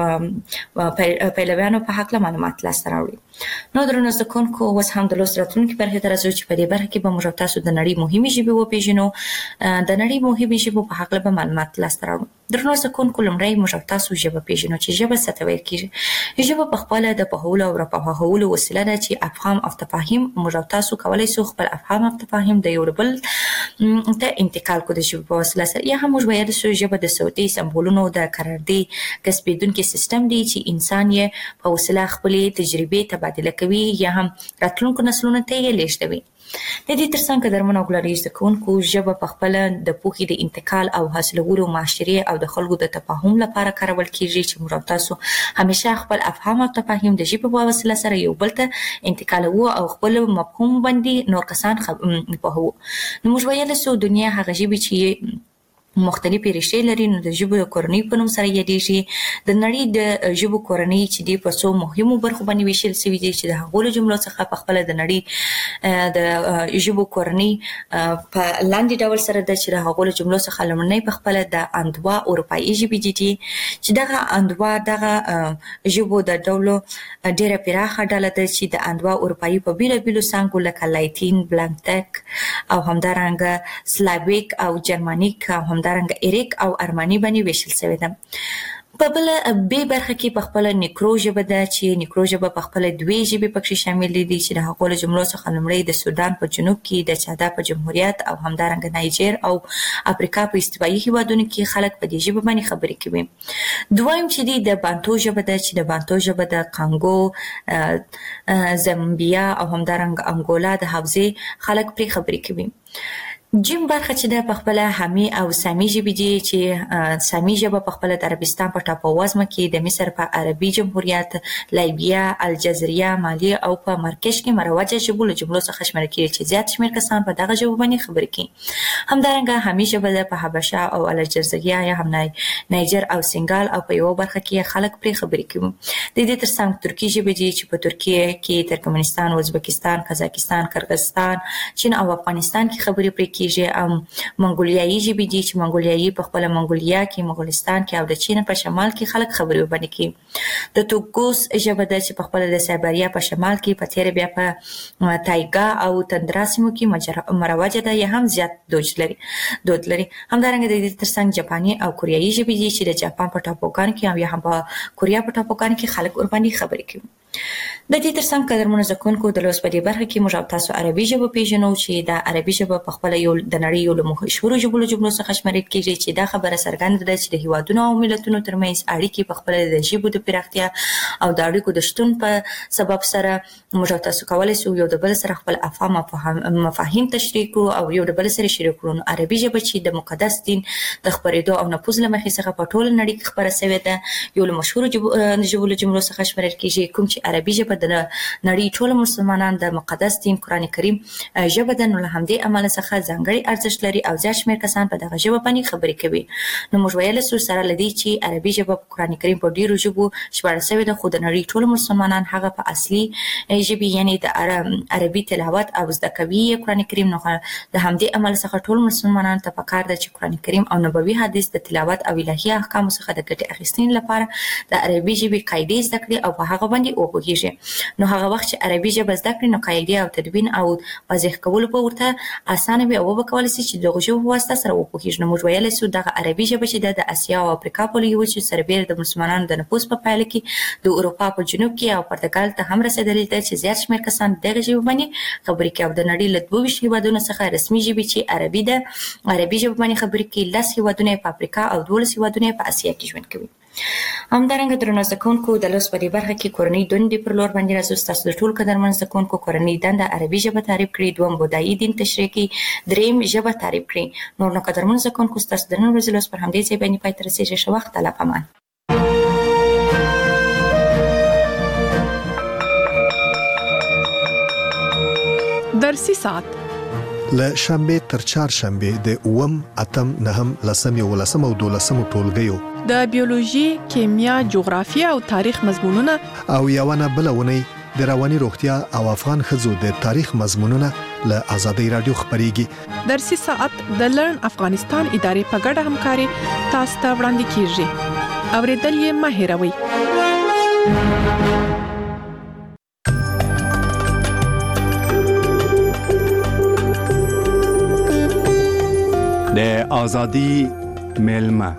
پیلویانو په حق معلومات لاسته راوړي. نو درنو زده کوونکو اوس هم د لوست راتلونکي برخې ته راځو چې په دې برخه کې به موږ تاسو د نړۍ مهمې ژبې وپېژنو. د نړۍ مهمې ژبو په حق به معلومات لاسته راوړو. درنو زده کوونکو لومړی موږ تاسو ژبه پېژنو چې ژبه څه ته ویل کېږي. ژبه په خپله د پوهولو او راپوهولو وسیله ده چې افهام او تفاهیم موږ تاسو کولی شو خپل افهام او تفاهیم د یو بل ته انتقال کړو د ژبې په وسیله سره. یا هم موږ ویلی شو ژبه د صوتي سمبولونو د کراردې کسبېدونکي سیستم دی چې انسان یې په وسیله خپلې تجربې تبادله کوي یا هم راتلونکو نسلونو ته یې لیږدوي. د دې ترڅنګ قدرمنو او ګلالي زده کوونکو ژبه په خپله د پوهې د انتقال او حاصلولو معاشرې او د خلکو د تفاهم لپاره کارول کېږي چې موږ تاسو همیشه خپل افهام او تفاهم د ژبې په وسیله سره یو بل ته انتقالوو او خپل مفهوم باندې نور کسان پوهوو. نو موږ ویلی سو دنیا هغه ژبې چې مختلفې ریښې لري نو د ژبو د کورنۍ په نوم سره یادېږي. د نړۍ د ژبو کورنۍ چې دی په څو مهمو برخو باندې ویشل شوي دي چې د هغو له جملو څخه په خپله د نړۍ د ژبو کورنۍ په لاندې ډول سره ده چې د هغو له جملو څخه لومړنۍ په خپله د اندوا اروپایي ژبې دي چې دغه اندوا دغه ژبو د ډولو ډېره پراخه ډله ده چې د اندوا اروپایي په بېلابېلو څانګو لکه لاتین، بلانتک او همدارنګه سلاویک او جرمانیک او همدارنګه ایریک او ارمانی باندې ویشل شوی ده. په بل به برخه کې په خپل نیکرو ژبه ده چې نیکرو ژبه په خپل دوی ژبې پکې شامل دي چې د هغو له جملو څخه لومړی د سودان په جنوب کې د چادا په جمهوریت او همدارنګه نایجر او افریقا په استوایي هیوادونو کې خلک په دې ژبه باندې خبرې کوي. دویم چې دی د بانتو ژبه ده چې د بانتو ژبه د کانګو، زامبیا او همدارنګه انګولا د حوزې خلک پرې خبرې کوي. جیم برخه چې د خپل حمی او سامی ژبې دي چې سامی ژبه په خپل د عربستان په ټاپووزمه کې د مصر په عربي جمهوریت، لایبیا، الجزیره، مالی او په مراکش کې مروجه ژبو له جملو څخه شمیرل کیږي چې زیات شمیر کسان په دغه ژبه باندې خبرې کوي. همدارنګه حمی ژبه د په حبشه او الجزیره یا هم نایجر او سنگال او په یو برخه کې خلک پرې خبرې کوي. د دې ترڅنګ ترکی ژبه دي چې په ترکیه کې، ترکمنستان، ازبکستان، قزاقستان، قرغیزستان، چین او افغانستان کې خبرې پرې کیږي. ام منګولیایي ژبې دي چې منګولیایي په خپل منګولیا کې، مغولستان کې او د چین په شمال کې خلک خبرې وبني کوي. د توګوس ژبه ده چې په خپل د سایبریا په شمال کې، په تیر بیا په تایګا او تندرا سیمو کې مروجه ده یا هم زیات دود لري دود لري همدارنګه د دې ترڅنګ جاپاني او کوریایي ژبې دي چې د جاپان په ټاپوګان کې او یا هم په کوریا په ټاپوګان کې خلک ورباندې خبرې کوي. د دې ترڅنګ قدرمنو زکونکو د لوس په دې برخه کې موږ تاسو عربي ژبه پیژنو چې د عربي ژبه په خپل یو د نړۍ یو له مشهورو ژبو له جملو څخه شمېرل کیږي چې دا خبره څرګنده ده چې د هیوادونو او ملتونو ترمنځ اړیکې په خپل د ژبو د پراختیا او د اړیکو د شتون په سبب سره موږ تاسو کولای شو یو د بل سره خپل افهام مفاهیم تشریح کړو او یو د بل سره شریک کړو. عربي ژبه چې د مقدس دین د خبرېدو او نفوذ له مخې څخه په ټوله نړۍ کې خبره شوې ده، یو له مشهورو ژبو له جملو څخه شمېرل کیږي. کوم چې عربي ژبه د نړۍ ټول مسلمانان د مقدس دین قرآن کریم ژبه ده، نو له همدې امله څخه ځانګړی ارزښت لري او زیات شمېر کسان په دغه ژبه باندې خبرې کوي. نو موږ ویلی سو سره له دې چې عربي ژبه په قرآن کریم په ډېرو ژبو ژباړل شوې ده، خو د نړۍ ټول مسلمانان هغه په اصلي ژبې یعنې د عربي تلاوت او زده کوي قرآن کریم. نو د همدې امله څخه ټول مسلمانانو ته پکار ده چې قرآن کریم او نبوي حدیث د تلاوت او الهي احکامو څخه د ګټې اخیستنې لپاره د عربي ژبې قاعدې زده کړي او په هغه باندې وپوهېږي. نو هغه وخت چې عربي ژبه زده کړي نو قاعدې او تدوین او واضح کولو به ورته اسانه وي او وبکولی شي چې دغه ژبو په واسطه سره وپوهېږي. نو موږ ویلی سو دغه عربي ژبه چې ده د اسیا او افریقا په لویې وچې سربېره د مسلمانانو د نفوذ په پایله کې د اروپا په جنوب کې او پرتګال ته هم رسېدلې ده چې زیات شمېر کسان دغه ژبه باندې خبرې کوي او د نړۍ له دوه ویشت هېوادونو څخه رسمي ژبې چې عربي ده عربي ژبه باندې خبرې کوي. لس هېوادونه په افریقا او دولس هېوادونه په اسیا کې ژوند کوي. همدارنګه درنو زده کوونکو د لوست په دې برخه کې کورنۍ دندې پر لور باندې راځو. ستاسو د ټول قدرمن زده کوونکو کورنۍ دنده عربي ژبه تعریف کړي، دویم بودایي دین تشریح کړي، دریم ژبه تعریف کړي. نور نو قدرمن زده کوونکو ستاسو د نن ورځې لوست پر همدې ځای باندې پای ته رسېږي. ښه وخت، الله پامان. درسي ساعت له شنبه تر چهارشنبه د اووم، اتم، نهم، لسم، یولسم او دولسم ټولګیو د بیولوژي، کیمیا، جغرافیه او تاریخ مضمونونه او یوونه بلونه د رواني روغتیا او افغان ښځو د تاریخ مضمونونه له آزادۍ رادیو خبريږي. درسي ساعت د لرن افغانستان ادارې په ګډه همکاري تاسو ته وړاندې کیږي. اوریدل یې مه هېروئ. د آزادی ملما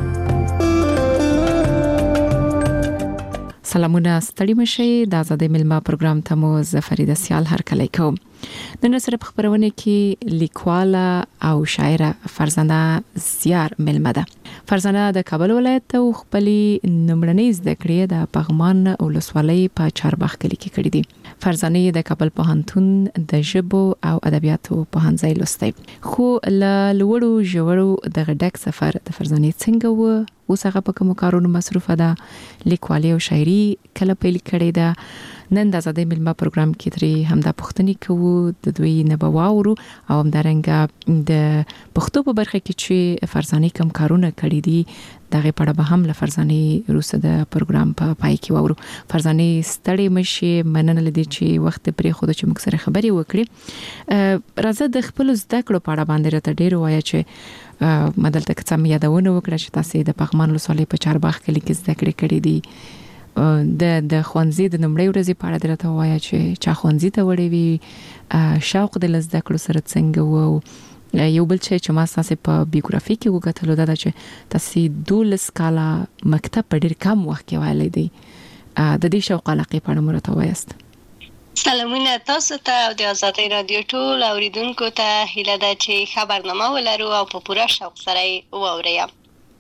سلامونه، ستړي مشئ. د آزادۍ ملما پروګرام ته مو زفریده سیال هرکلی کوم. نن سره په خبرونه کې لیکواله او شاعره فرزانه زیار ملما ده. فرزانه د کابل ولایت او خپلې نمړنۍ زده کړې د پغمان ولسوالۍ په چارباغ کلي کې کړې دي. فرزانه د کابل پوهنتون د ژبو او ادبیاتو پوهنځی لوستی، خو له لوړو ژورو د غډک سفر د فرزانه څنګه و اوس هغه په کوم کارونو مصروفه ده، لیکوالي او شاعري کله پیل کړې ده. نن د آزادۍ ملما پروګرام کې ترې همدا پوښتنې کوو، د دوی نه به واورو او همدارنګه د پښتو په برخه کې چې فرزانه کوم کارونه کړي دي دغه په اړه به هم له فرزانه وروسته د پروګرام په پای کې واورو. فرزانه ستړي مشي، مننه لدی چې وخت پرې خو د چې موږ سره خبرې وکړي. راځه د خپل زده کړو په اړه باندې راته ډېر وایي چې مدلته که څه یادونه وکړه چې تاسو د پغمان ولسوالۍ په چارباغ کلي کې زده کړې کړې دي. د د خوانزي د نمړې ورځې په اړه درته وایي چې چا خوانزي ته وړې وي، شوق د لزده کړو سره څنګه وو، یو بل چې چې ما تاسو په بیوګرافي کې وکړل دا چې تاسو دولس کاله مکتب په ډیر کم وخت کې وایلی دی د دې شوق علاقه په اړه مرته وایست. سلامونه تاسو ته او د آزادۍ رادیو ټول اوریدونکو ته هیله ده چې خبرنامه ولرو او په پوره شوق سره یې واورئ.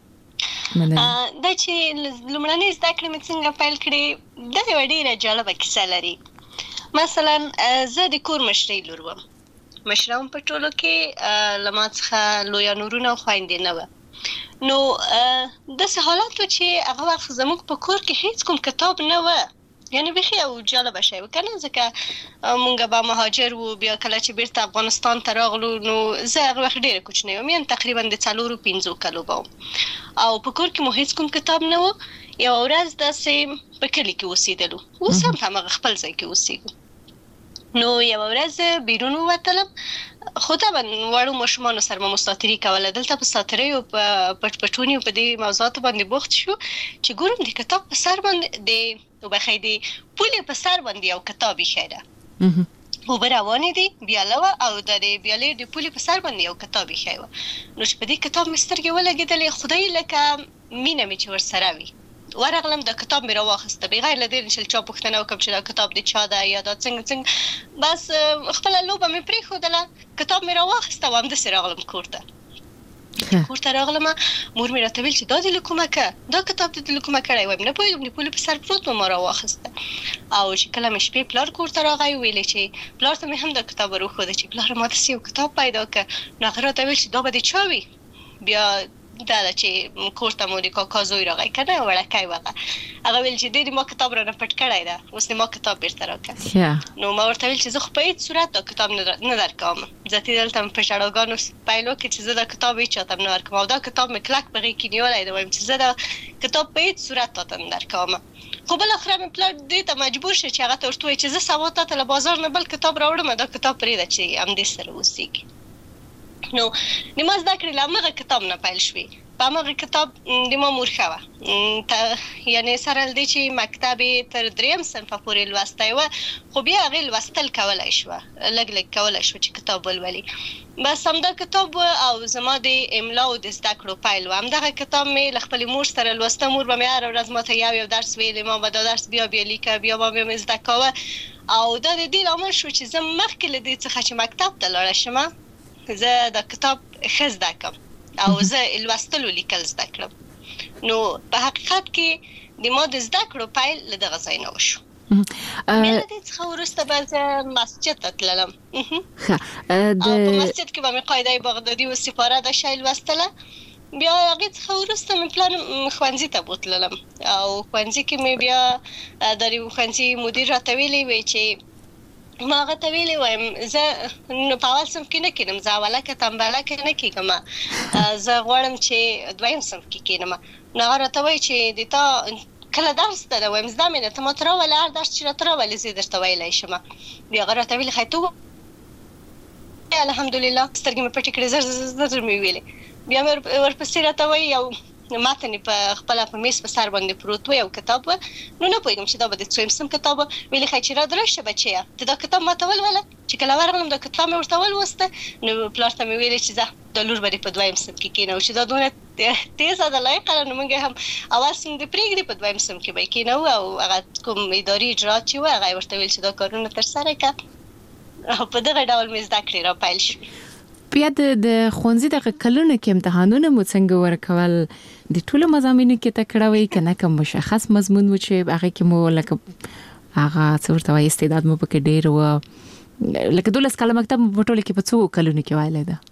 دا چې لومړنۍ زده کړې مې څنګه پیل کړې دا یوه ډېره جالبه کیسه لري. مثلا زه د کور مشرۍ لور وم. مشره وم په ټولو کې له ما څخه لویه نورونه او خویندې نه وه. نو داسې حالات و چې هغه وخت زموږ په کور کې هیڅ کوم کتاب نه وه. یعنی بخي او جالبه شی و کنه ځکه مونږ به مهاجر وو بیا کله چې بیرته افغانستان ته راغلو نو زه هغه وخت ډېره کوچنۍ وم یعنې تقریبا د څلورو پنځو کلو به وم او په کور کې مو هیڅ کوم کتاب نه و. یوه ورځ داسې په کلي کې اوسېدلو اوس هم همغه خپل ځای کې اوسېږو. نو یوه ورځ بیرون ووتلم خو طبعا وړو ماشومانو سره مو مستاتري کوله. دلته په ساتریو په پټ پټوني په دې موضوعاتو باندې بوخت شو چې ګورم د کتاب په سر باندې د وبخې د پولې په سر باندې یو کتاب ایښی ده. اوبه روانې دي بیاله وه او د بیالې د پولې په سر باندې یو کتاب ایښی وه. نو چې په دې کتاب مې سترګې ولګېدلې خدای لکه مینه مې چې ورسره وي. ورغلم د کتاب مې راواخیسته بغیر له دې نه چې چا پوښتنه وکړم چې دا کتاب د چا ده یا دا څنګه څنګه بس خپله لوبه مې پرېښودله کتاب مې راواخیسته او همداسې راغلم کور ته. کور ته راغلم مور مې راته ویل چې دا دې له کومه که دا کتاب دې له کومه کړی وایم نه پوهېږم د پولې په سر پروت و ما راواخیسته. او چې کله مې شپې پلار کور ته راغی ویلې چې پلار ته مې هم دا کتاب وروښوده چې پلاره ما داسې یو کتاب پیدا کړه. نو هغه راته ویل چې دا به د چا وي. بیا دا ده چې کور ته مو د کاکا زوی راغی که نه وړکی و هغه هغه ویل چې دې د ما کتاب رانه پټ کړی ده اوس د ما کتاب بیرته راکړه. نو ما ورته ویل چې زه خو په هېڅ صورت دا کتاب نه درکوم. ځتې دلته مې په ژړاګانو پیل وکړې چې زه دا کتاب هېچ چاته نه ورکوم او دا کتاب مې کلک په غېږ کې نیولی دی وایم چې زه دا کتاب په هېڅ صورت تاته نه درکوم. خو بالاخره مې پلار دې ته مجبور شو چې هغه ته ورته ووایي چې زه سبا تاته له بازار نه بل کتاب راوړم دا کتاب پرېږده چې همدې سره اوسېږي. نو د ما زده کړې له همغه کتاب نه پیل شوې. په همغه کتاب د ما مور ښه وه یعنې سره له دې چې مکتب یې تر دریم صنفه پورې لوستی وه خو بیا هغې لوستل کولی شوه لږ لږ کولی شوه چې کتاب ولولي. بس همدا کتاب و او زما د املا او د زده کړو پیل و. همدغه کتاب مې له خپلې مور سره لوسته. مور به مې هره ورځ ما ته یو یو درس ویلې ما به دا درس بیا بیا لیکه بیا به مې زده کوه او دا د دې لامل شو چې زه مخکې له دې څخه چې مکتب ته لاړه شم زه دا کتاب ښه زده کړم او زه لوستل او لیکل زده کړم. نو په حقیقت کې د ما د زده کړو پیل له دغه ځای نه وشو. بیا له دې څخه وروسته به زه مسجد ته تللم او په مسجد کې به مې قاعده بغدادي و سپاره دا شی لوستله. بیا هغې څخه وروسته مې پلار ښوونځي ته بوتللم او ښوونځي کې مې بیا د یو ښوونځي مدیر راته ویلې وی چې ما هغه ته ویلې وایم زه نو په اول صنف کې نه کېنم زه اولکه تنبلکه نه کېږم زه غواړم چې دویم صنف کې کېنم. نو هغه راته وایي چې د تا کله درس ده وایم زده مې نه ته ما ته راولې هر درس چې راته راولې زه درته ویلی شم. بیا هغه راته ویلې ښایي ته الحمدلله سترګې مې پټې کړې زر زر مې ویلې. بیا مې ورپسې راته وایي یو متن په خپله په میز په سر باندې پروت و یو کتاب و. نو نه پوهېږم چې دا به د څویم صنف کتاب و. ویلې ښایي چې را درشه بچیه ته دا کتاب ما ته ولوله. چې کله ورغلم دا کتاب مې ورته ولوسته نو پلار ته مې ویلې چې ځه دا لور به دې په دویم صنف کې کېنوو چې دا دونه تیزه ده لایقه ده نو موږ هم اول صنف دې پرېږدي په دویم صنف کې به یې کېنوو او هغه کوم اداري اجراات چې وه هغه یې ورته ویل چې دا کارونه ترسره کړه او په دغه ډول مې زده کړې را پیل شوې. بیا د ښوونځي دغه کلونو کې امتحانونه مو څنګه ورکول د ټولو مضامینو کې تکړه وئ که نه کوم مشخص مضمون و چې هغې کې مو لکه هغه څه ورته وایي استعداد مو پکې ډېر و لکه دولس کاله مکتب په ټوله کې په څو کلونو کې ویلی ده؟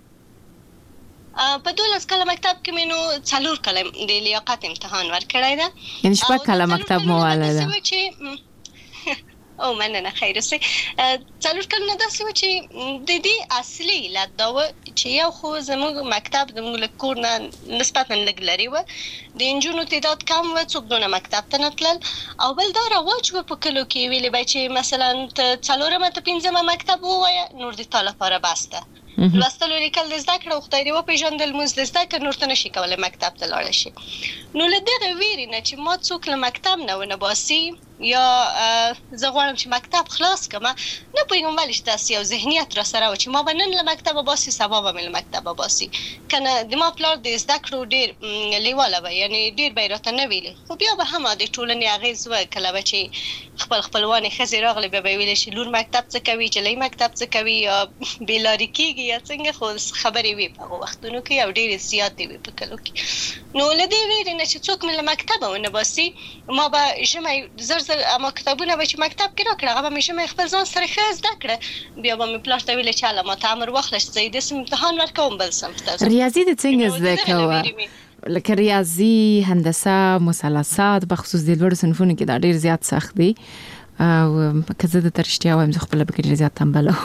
په دولس کاله مکتب کې مې نو څلور کاله د لیاقت امتحان ورکړی ده. یعنې شپږ کاله مکتب مو ویلی ده؟ او مننه خیر اوسئ. څلور کلونه داسې وه چې د دې اصلي علت دا و چې یو خو زموږ مکتب زموږ له کور نه نسبتا لږ لرې وه د نجونو تعداد کم و څوک دونه مکتب ته نه تلل او بل دا رواج و په کلو کې ویلې به چې مثلا ته څلورمه ته پنځمه مکتب ووایه نور د تا لپاره بس ده. لوستل او لیکل د زده کړه او خدای دې وپېژندل لمونځ د زده کړه نور ته نشي کولی مکتب ته لاړه شي. نو له دغه ویرې نه چې ما څوک له مکتب نه ونه باسي یا زه غواړم چې مکتب خلاص کړم نه پوهیږم ولې داسې یو ذهنیت را سره و چې ما به نن له مکتبه باسي سبا به مې له مکتبه باسي کنه د ما پلار د زده کړو ډېر لیواله به یعنی ډېر به یې راته نه ویلې خو بیا به هم د ټولنې اغېز و کله به چې خپل خپلوانې ښځې راغلې بیا به یې ویلې چې لور مکتب څه کوي جلۍ مکتب څه کوي یا بېلارې کېږي یا څنګه خو خبرې وې په هغو وختونو کې او ډېرې زیاتې وې په کلو کې نو له دې ویرې نه چې څوک مې له مکتبه ونه باسي ما به ژمی زر زر اما کتابونه به چې مکتب کې راکړه هغه به مې ژمی خپل ځان سره ښه زده کړه بیا به مې پلار ته ویلې چې هله ماته امر واخله چې زه یې داسې امتحان ورکوم بل صنف ته ځم ریاضي دې څنګه زده کوه لکه ریاضي هندسه مثلثات بخصوص د لوړو صنفونو کې دا ډېر زیات سخت دي او که زه د ترشتیا وایم زه خپل به کې زیات تنبله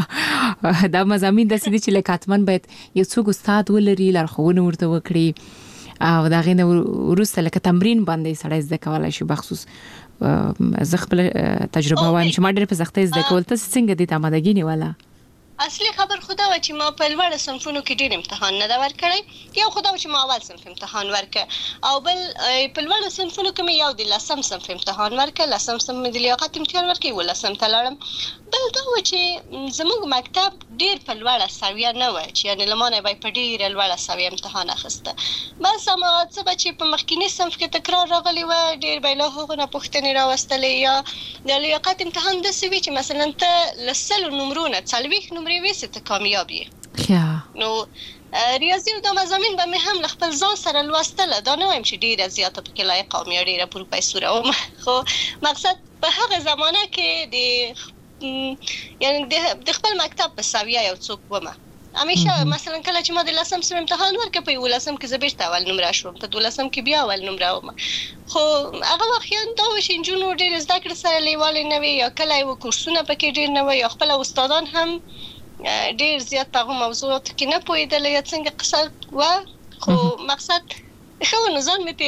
دا مضامین داسې دي چې لکه حتماً باید یو څوک استاد ولري لارښوونه ورته وکړي او د هغې نه وروسته لکه تمرین باندې سړی زده کولی شي بخصوص زه خپل تجربه وایم چې ما ډېر په سختۍ زده کول تاسې څنګه دې ته آمادګي نیوله اصلي خبر خدا و چې ما په لوړ صنفونو کې ډېر امتحان نه دا ورکړی یو خدا و چې ما اول صنف امتحان ورکړ او بل په لوړ صنفونو کې مې یو د لسم صنف امتحان ورکړ لسم صنف مې د لیاقت امتحان ورکړ ولسم ته لاړم بل دا و چې زموږ مکتب ډېر په لوړه سویه نه و چې یعنې له ما نه به یې په ډېره لوړه سویه امتحان اخیسته بس هماغه څه به چې په مخکیني صنف کې تکرار راغلی و ډېر به یې له هغو نه پوښتنې راوستلې یا د لیاقت امتحان داسې وي چې مثلا ته له سلو نمرو نه څلوېښت نمرې ویسې ته کامیاب یې نو ریاضي او دا مضامین به مې هم له خپل ځان سره لوستله دا نه وایم چې ډېره زیاته پکې لایقه وم یا ډېره پروفیسوره وم خو مقصد په هغه زمانه کې د یعنی د خپل مکتب په سویه یو څوک ومه همیشه مثلا کله چې ما د لسم صنف امتحان ورکړ په یولسم کې زه بېرته اول نمره شوم په دولسم کې بیا اول نمره وم خو هغه وخت یا دا و چې نجونو ډېرې زده کړې سره لیوالې نه وي یا کله یې و کورسونه پکې ډېر نه وي یا خپله استادان هم ډېر زیات په هغو موضوعاتو کې نه پوهېدله یا څنګه قصه وه خو مقصد ښه و نو ځان مې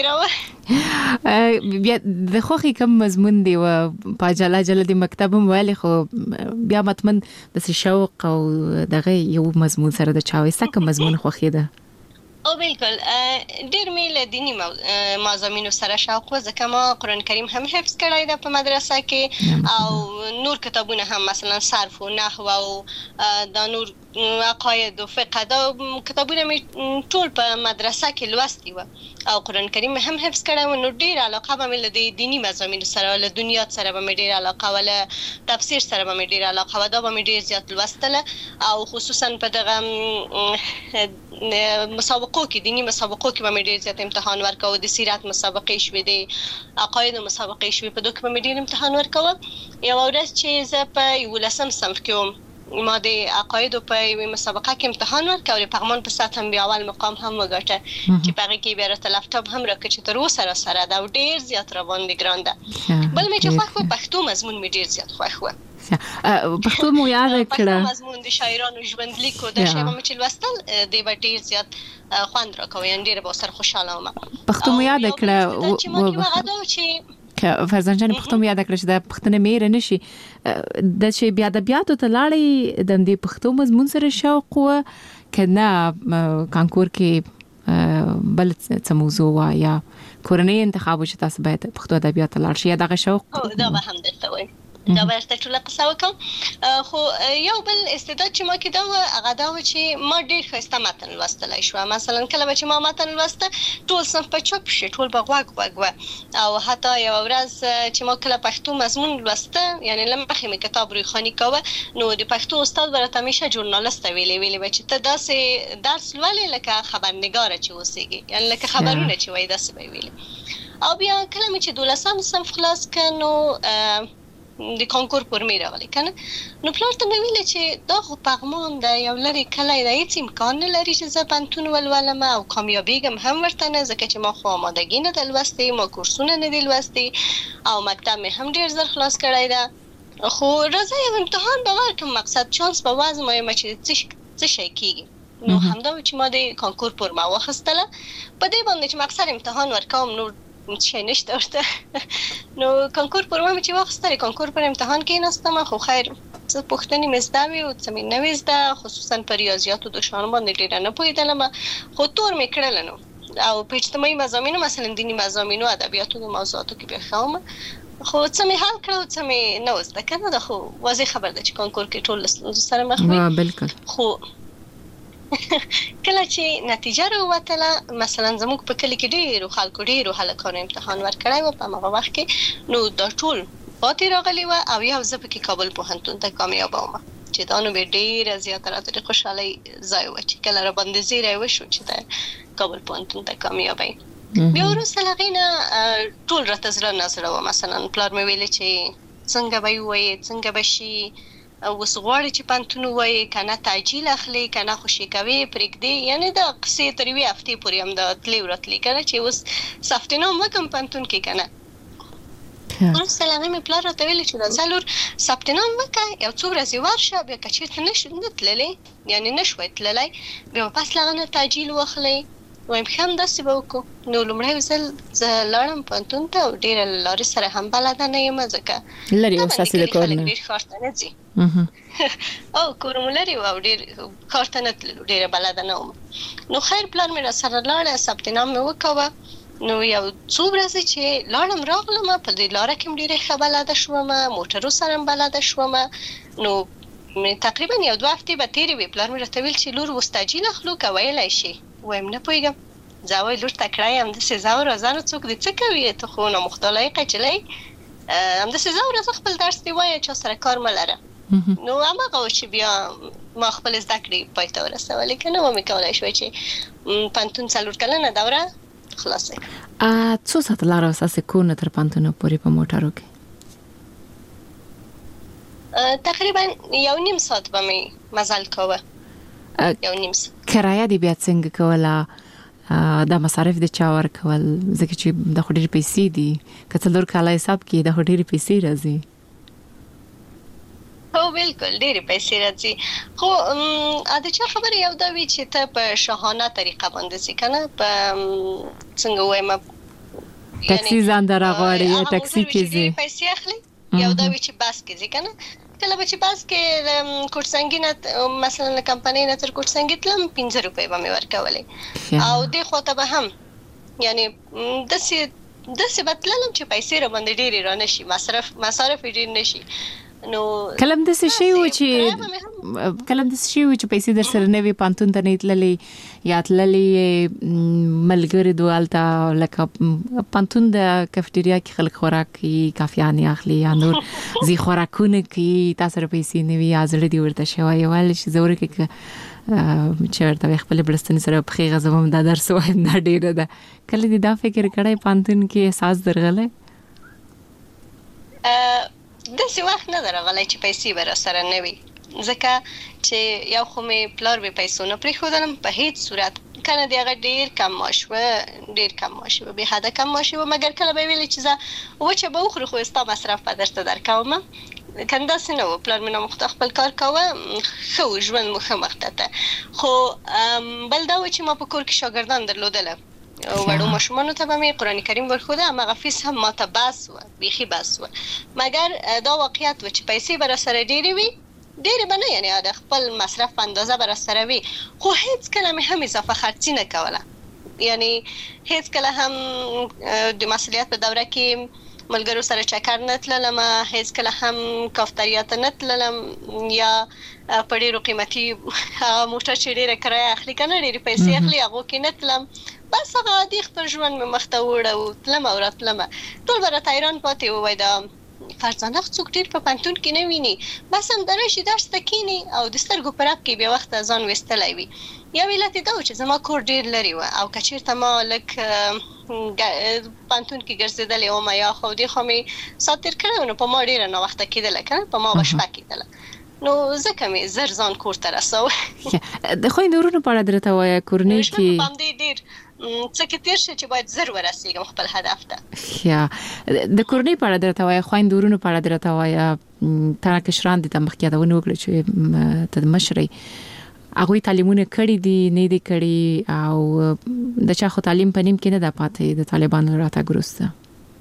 تېراوه بیا د خوښې کوم مضمون دی و په عجله عجله د مکتب هم ویلې خو بیا مطمئن داسې شوق او دغه یو مضمون سره د چا وایسته کوم مضمون خوښېده او بالکل ډېر مې له دیني مضامینو سره شوق و ځکه ما قرآن کریم هم حفظ کړی ده په مدرسه کې او نور کتابونه هم مثلا صرف و نحو او دا نور عقاید و فقه دا کتابونه مې ټول په مدرسه کې لوستي و او قرآن کریم هم حفظ کړی و نو ډېر علاقه به مې له دیني مضامینو سره له دنیات سره به مې ډېر علاقه و له تفسیر سره به مې ډېر علاقه و دا به مې ډېر زیات لوستله او خصوصا په دغه مسابقو کې دیني مسابقو کې به مې ډېر زیات امتحان ورکوه د سیرت مسابقې شوې د عقایدو مسابقې شوې په دوی کې به مې ډېر امتحان ورکوه یوه ورځ چې زه په یولسم صنف کې وم ما د عقایدو په یوې مسابقه کې امتحان ورکړ او د پغمان په سطح هم بیا اول مقام هم وګاټه چې په هغې کې بیا راته لپټاپ هم راکړه چې تر اوسه را سره ده او ډېر زیات راباندې ګران ده بل مې چې خوښ و پښتو مضمون مې ډېر زیات خوښ و پښتو مو یاد کړه پښتو مضمون د شاعرانو ژوندلیک و دا شی به مې چې لوستل دی به ډېر زیات خوند راکوه یعنې ډېره به ورسره خوشحاله وم پښتو مو یاد کړه چې ما کې هغه دا چې فرزان جان پښتو مې یاد کړه چې د پښتنې مېره نشي د چې بیا ادبیاتو ته لاړې د دې پښتو مضمون سره شوق و که نه کانکور کې بل څه موضوع وه یا کورنۍ انتخاب و چې تاسو باید پښتو ادبیات ته لاړ شئ یا دغه شوق دا به هم درته وایم دا به درته ټوله قصه وکړم خو یو بل استعداد چې ما کې دا و هغه دا و چې ما ډېر ښایسته متن لوستلی شوه مثلا کله به چې ما متن لوسته ټول صنف به چوپ شي ټول به غوږ غوږ وه او حتی یوه ورځ چې ما کله پښتو مضمون لوسته یعنې له مخکې مې کتاب رویخواني کوه نو د پښتو استاد به راته همیشه ژورنالسته ویلې ویلې به چې ته داسې درس لولې لکه خبرنګاره چې اوسېږي یعنې لکه خبرونه چې وایي داسې به یې ویلې او بیا کله مې چې دولسم صنف خلاص که نو د کانکور پر مې راغلی که نه نو پلار ته مې ویله چې دا خو پغمان ده یو لرې کلی ده هېڅ امکان نه لري چې زه پوهنتون ولولم او کامیابېږم هم ورته نه ځکه چې ما خو آمادګي نه ده لوستې ما کورسونه نه دي لوستې او مکتب مې هم ډېر زر خلاص کړی ده خو راځه یو امتحان به ورکړم مقصد چانس به وازمایم چې څه شی کېږي نو همدا و چې ما د کانکور پر ما واخیستله په دې باندې چې مقصد امتحان ورکوم نور شی نشته ورته نو کانکور پر ما مې چې واخیستل کانکور پر امتحان کېناستم خو خیر څه پوښتنې مې زده وې او څه مې نه وې زده خصوصا په ریاضیاتو د شیانو باندې ډېره نه پوهېدلم خو تور مې کړله نو او په اجتماعي مضامینو مثلا دیني مضامینو ادبیاتو د موضوعاتو کې بیا ښه وم خو څه مې حل کړو څه مې نه وسته کنه دا خو واضح خبر ده چې کانکور کې ټول سره مخ وي بالکل خو کله چې نتیجه راووتله مثلا زموږ په کلی کې ډیرو خلکو ډیرو هلکانو امتحان ورکړی و په هغه وخت کې نو دا ټول پاتې راغلی و او یو زه پکې کابل پوهنتون ته کامیابه وم چې دا نو به ډیره زیاته راته خوشحالي ځای و چې کله را باندې زیری وشو چې د کابل پوهنتون ته کامیابه بیا وروسته هغې نه ټول راته زړه نه زړه و مثلا پلار مې ویلې چې څنګه به یې ووایې څنګه به شي اوس غواړي چې پوهنتون ووایې که نه تعجیل اخلي که نه خوشي کوې پرېږدې یعنې دا قصې تر یوې هفتې پورې همدا تلې ورتلې که نه چې اوس ثبت نام وکړم پوهنتون کې که نه وروسته له هغې مې پلار راته ویلې چې راځه لور ثبت نام وکړه یو څو ورځې ورشه بیا که چېرته نه تللی یعنې نه شوی تللی بیا به پس له هغه نه تعجیل واخلئ وایم ښه همداسې به وکړو نو لومړی ځل زه لاړم پوهنتون ته او ډېره له لارې سره هم بلده نه یم ځکه لرې و ستاسې د کور نه ډېر ښار ته نه ځي او کور مو لرې و او ډېر ښار ته نه تللو ډېره بلده نه وم نو خیر پلار مې راسره لاړه ثبت نام مې وکوه نو یو څو ورځې چې لاړم راغلم په دې لاره کې م ډېرې ښه بلده شومه موټرو سره م بلده شومه نو تقریبا یو دوه هفتې به تېرې وې پلار مې راته ویل چې لور اوس تعجیل اخلو که ویلی شي وایم نه پوهېږم زه وایي لور تکړه یې همداسې ځه او راځه نو څوک دې څه کوي ته خو نامختلایقه نجلۍ همداسې ځه او راځه خپل درس دې وایه چا سره کار مه لره نو هماغه و چې بیا ما خپل زده کړې پای ته ورسولې که نه ومې کولی شوی چې پوهنتون څلور کلنه دوره خلاصه کړم څو ساعته لاره ستاسې کور نه تر پوهنتونه پورې په موټرو کې تقریبا یو نیم ساعت به مې مزل کوه یو نیم ساعت کرایه دې بیا څنګه کوله دا مصارف د چا ورکول ځکه چې د خو ډېرې پیسې دي که څلور کاله حساب کړي د خو ډېرې پیسې راځي هو بالکل ډېرې پیسې راځي خو د چا خبره یو دا وي چې ته په شاهانه طریقه باندې ځې که نه په څنګه ووایم ټکسي ځان در راغواړي یا ټکسي کې ځې پیسې اخلي یو دا وي چې بس کې ځې که نه کله به چې بس کې کوټسنګي نه مثلا له کمپنۍ نه تر کوټسنګي تلم پنځه روپۍ به مې ورکولې او دې خواته به هم یعنی داسې داسې به تللم چې پیسې را باندې ډېرې را نه شي مصرف مصارف یې ډېر نه شي نو کله هم داسې شوي وو چې کله هم داسې شوي وو چې پیسې در سره نه وي پوهنتون ته نه تللې یا تللې ملګري دو هلته لکه پوهنتون د کافټریا کې خلک خوراک کوي کافیانې اخلي یا نور ځي خوراکونه کوي تا سره پیسې نه وي یا زړه دې ورته شوی ویل چې زه ورکې که چې ورته وایي خپلې بړستنې سره پښې غځوم دا درس وایم دا ډېره ده کله دې دا فکر کړی پوهنتون کې احساس درغلی داسې وخت نه ده راغلی چې پیسې به راسره نه وي ځکه چې یو خو مې پلار مې پیسو نه پرېښودلم په هیڅ صورت که نه د هغه ډېر کم معاش و ډېر کم معاش و بې حده کم معاش و مګر کله به یې ویلې چې زه وچه به وخورو خو ستا مصرف به درته درکومه کنه داسې نه و پلار مې نامخته خپل کار کوه ښه و ژوند مو ښه مخته ته خو بل دا و چې ما په کور کې شاګردان درلودله وړو ماشومانو ته به مې قرآن کریم ورښوده هماغه فیس هم ماته بس و بیخي بس و مګر دا واقعیت و چې پیسې به راسره ډېرې وي ډېرې به نه یعنې د خپل مصرف په اندازه به راسره وي خو هېڅ کله مې هم اضافه خرڅي نه کوله یعنې هېڅ کله هم د مسؤلیت په دوره کې ملګرو سره چکر نه تللم هېڅ کله هم کافتریا ته نه تللم یا په ډېرو قیمتي موټر چې ډېره کرایه اخلي که نه ډېرې پیسې اخلي هغو کې نه تلم بس هغه عادي خپل ژوند مې مخته وړه تلم او راتلمه ټول به راته حیران پاتې ووایي دا فرزانه څوک ډېر په پوهنتون کې نه ویني بس هم راشي درس ته کښېني او د سترګو په رپ کې بیا وخته ځان ویستلی وي یو علت یې دا و چې زما کور ډېر لرې وه او که چېرته ما لږ پوهنتون کې ګرځېدلې ومه یا خو دې خوا مې سات تېر کړی و نو په ما ډېره ناوخته کېدله که نه په ما به شپه کېدله نو ځکه مې زر ځان کور ته رسوه د خویندو ورونو په اړه درته وایه کورنۍ کې په همدې ډېر څه کې تېر شه چې باید زر ورسېږم خپل هدف ته یا د کورنۍ په اړه درته وایه خویندو ورونو په اړه درته وایه تا کشران دي ته مخکې یادونه وکړه چې ته د مشرۍ هغوی تعلیمونه کړي دي نه دي کړي او د چا خو تعلیم په نیم کې نه ده پاتې د طالبانو راتګ وروسته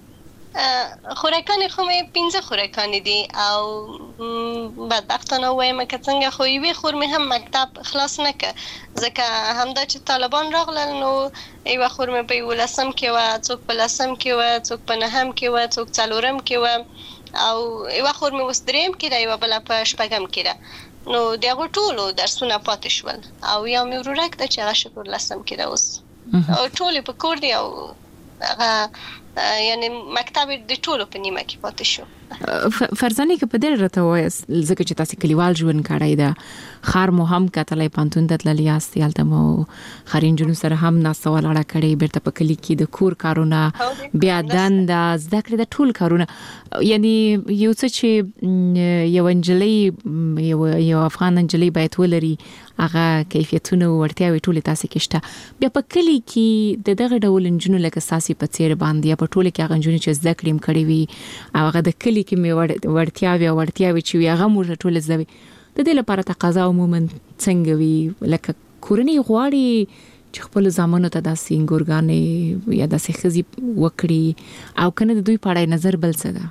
خوراکان خو مې پنځه خوراکان دي او بدبختانه وایم که څنګه خو یوې خور مې هم مکتب خلاص نه کړ ځکه همدا چې طالبان راغلل نو یوه خور مې په یولسم کې وه، څوک په لسم کې وه، څوک په نهم کې وه، څوک څلورم کې وه او یوه خور مې اوس درېیم کې ده، یوه بله په شپږم کې ده. نو د هغو ټولو درسونه پاتې شول او یو مې ورورک ده چې هغه شکر لسم کې ده اوس او ټولې په کور دي او هغه یعنی مکتب د ټولو په نیمه کې پاتې شو. فرزانه کې په دې راته وایس ځکه چې تاسو کلیوال ژوند کړی ده، خار مو هم کتلې پانتون د تللی یاستي، هلته مو خارین جنو سره هم ناسته ولاړه کړې، بیرته په کلی کې د کور کارونه بیا دند زده کړې د ټول کارونه، یعنی یو څه چې یو انجلۍ یو یو افغان انجلۍ باید ولري هغه کیفیتونه او ورتیاوي ټول تاسو کې شته. بیا په کلی کې د دغه ډول انجنونو لکه ساسي په څیر باندې په ټول کې هغه انجنونو چې زده کړم کړی وي او هغه د کلی کې مې ورتیاوي او ورتیاوي چې هغه موږ ټول زده وي، د دې لپاره تقاضا عموما څنګه وي؟ لکه کورنۍ غواړي چې خپل زامنو ته داسې انګورګانې یا داسې خزي وکړي او کنه د دوی په اړه نظر بل څه ده؟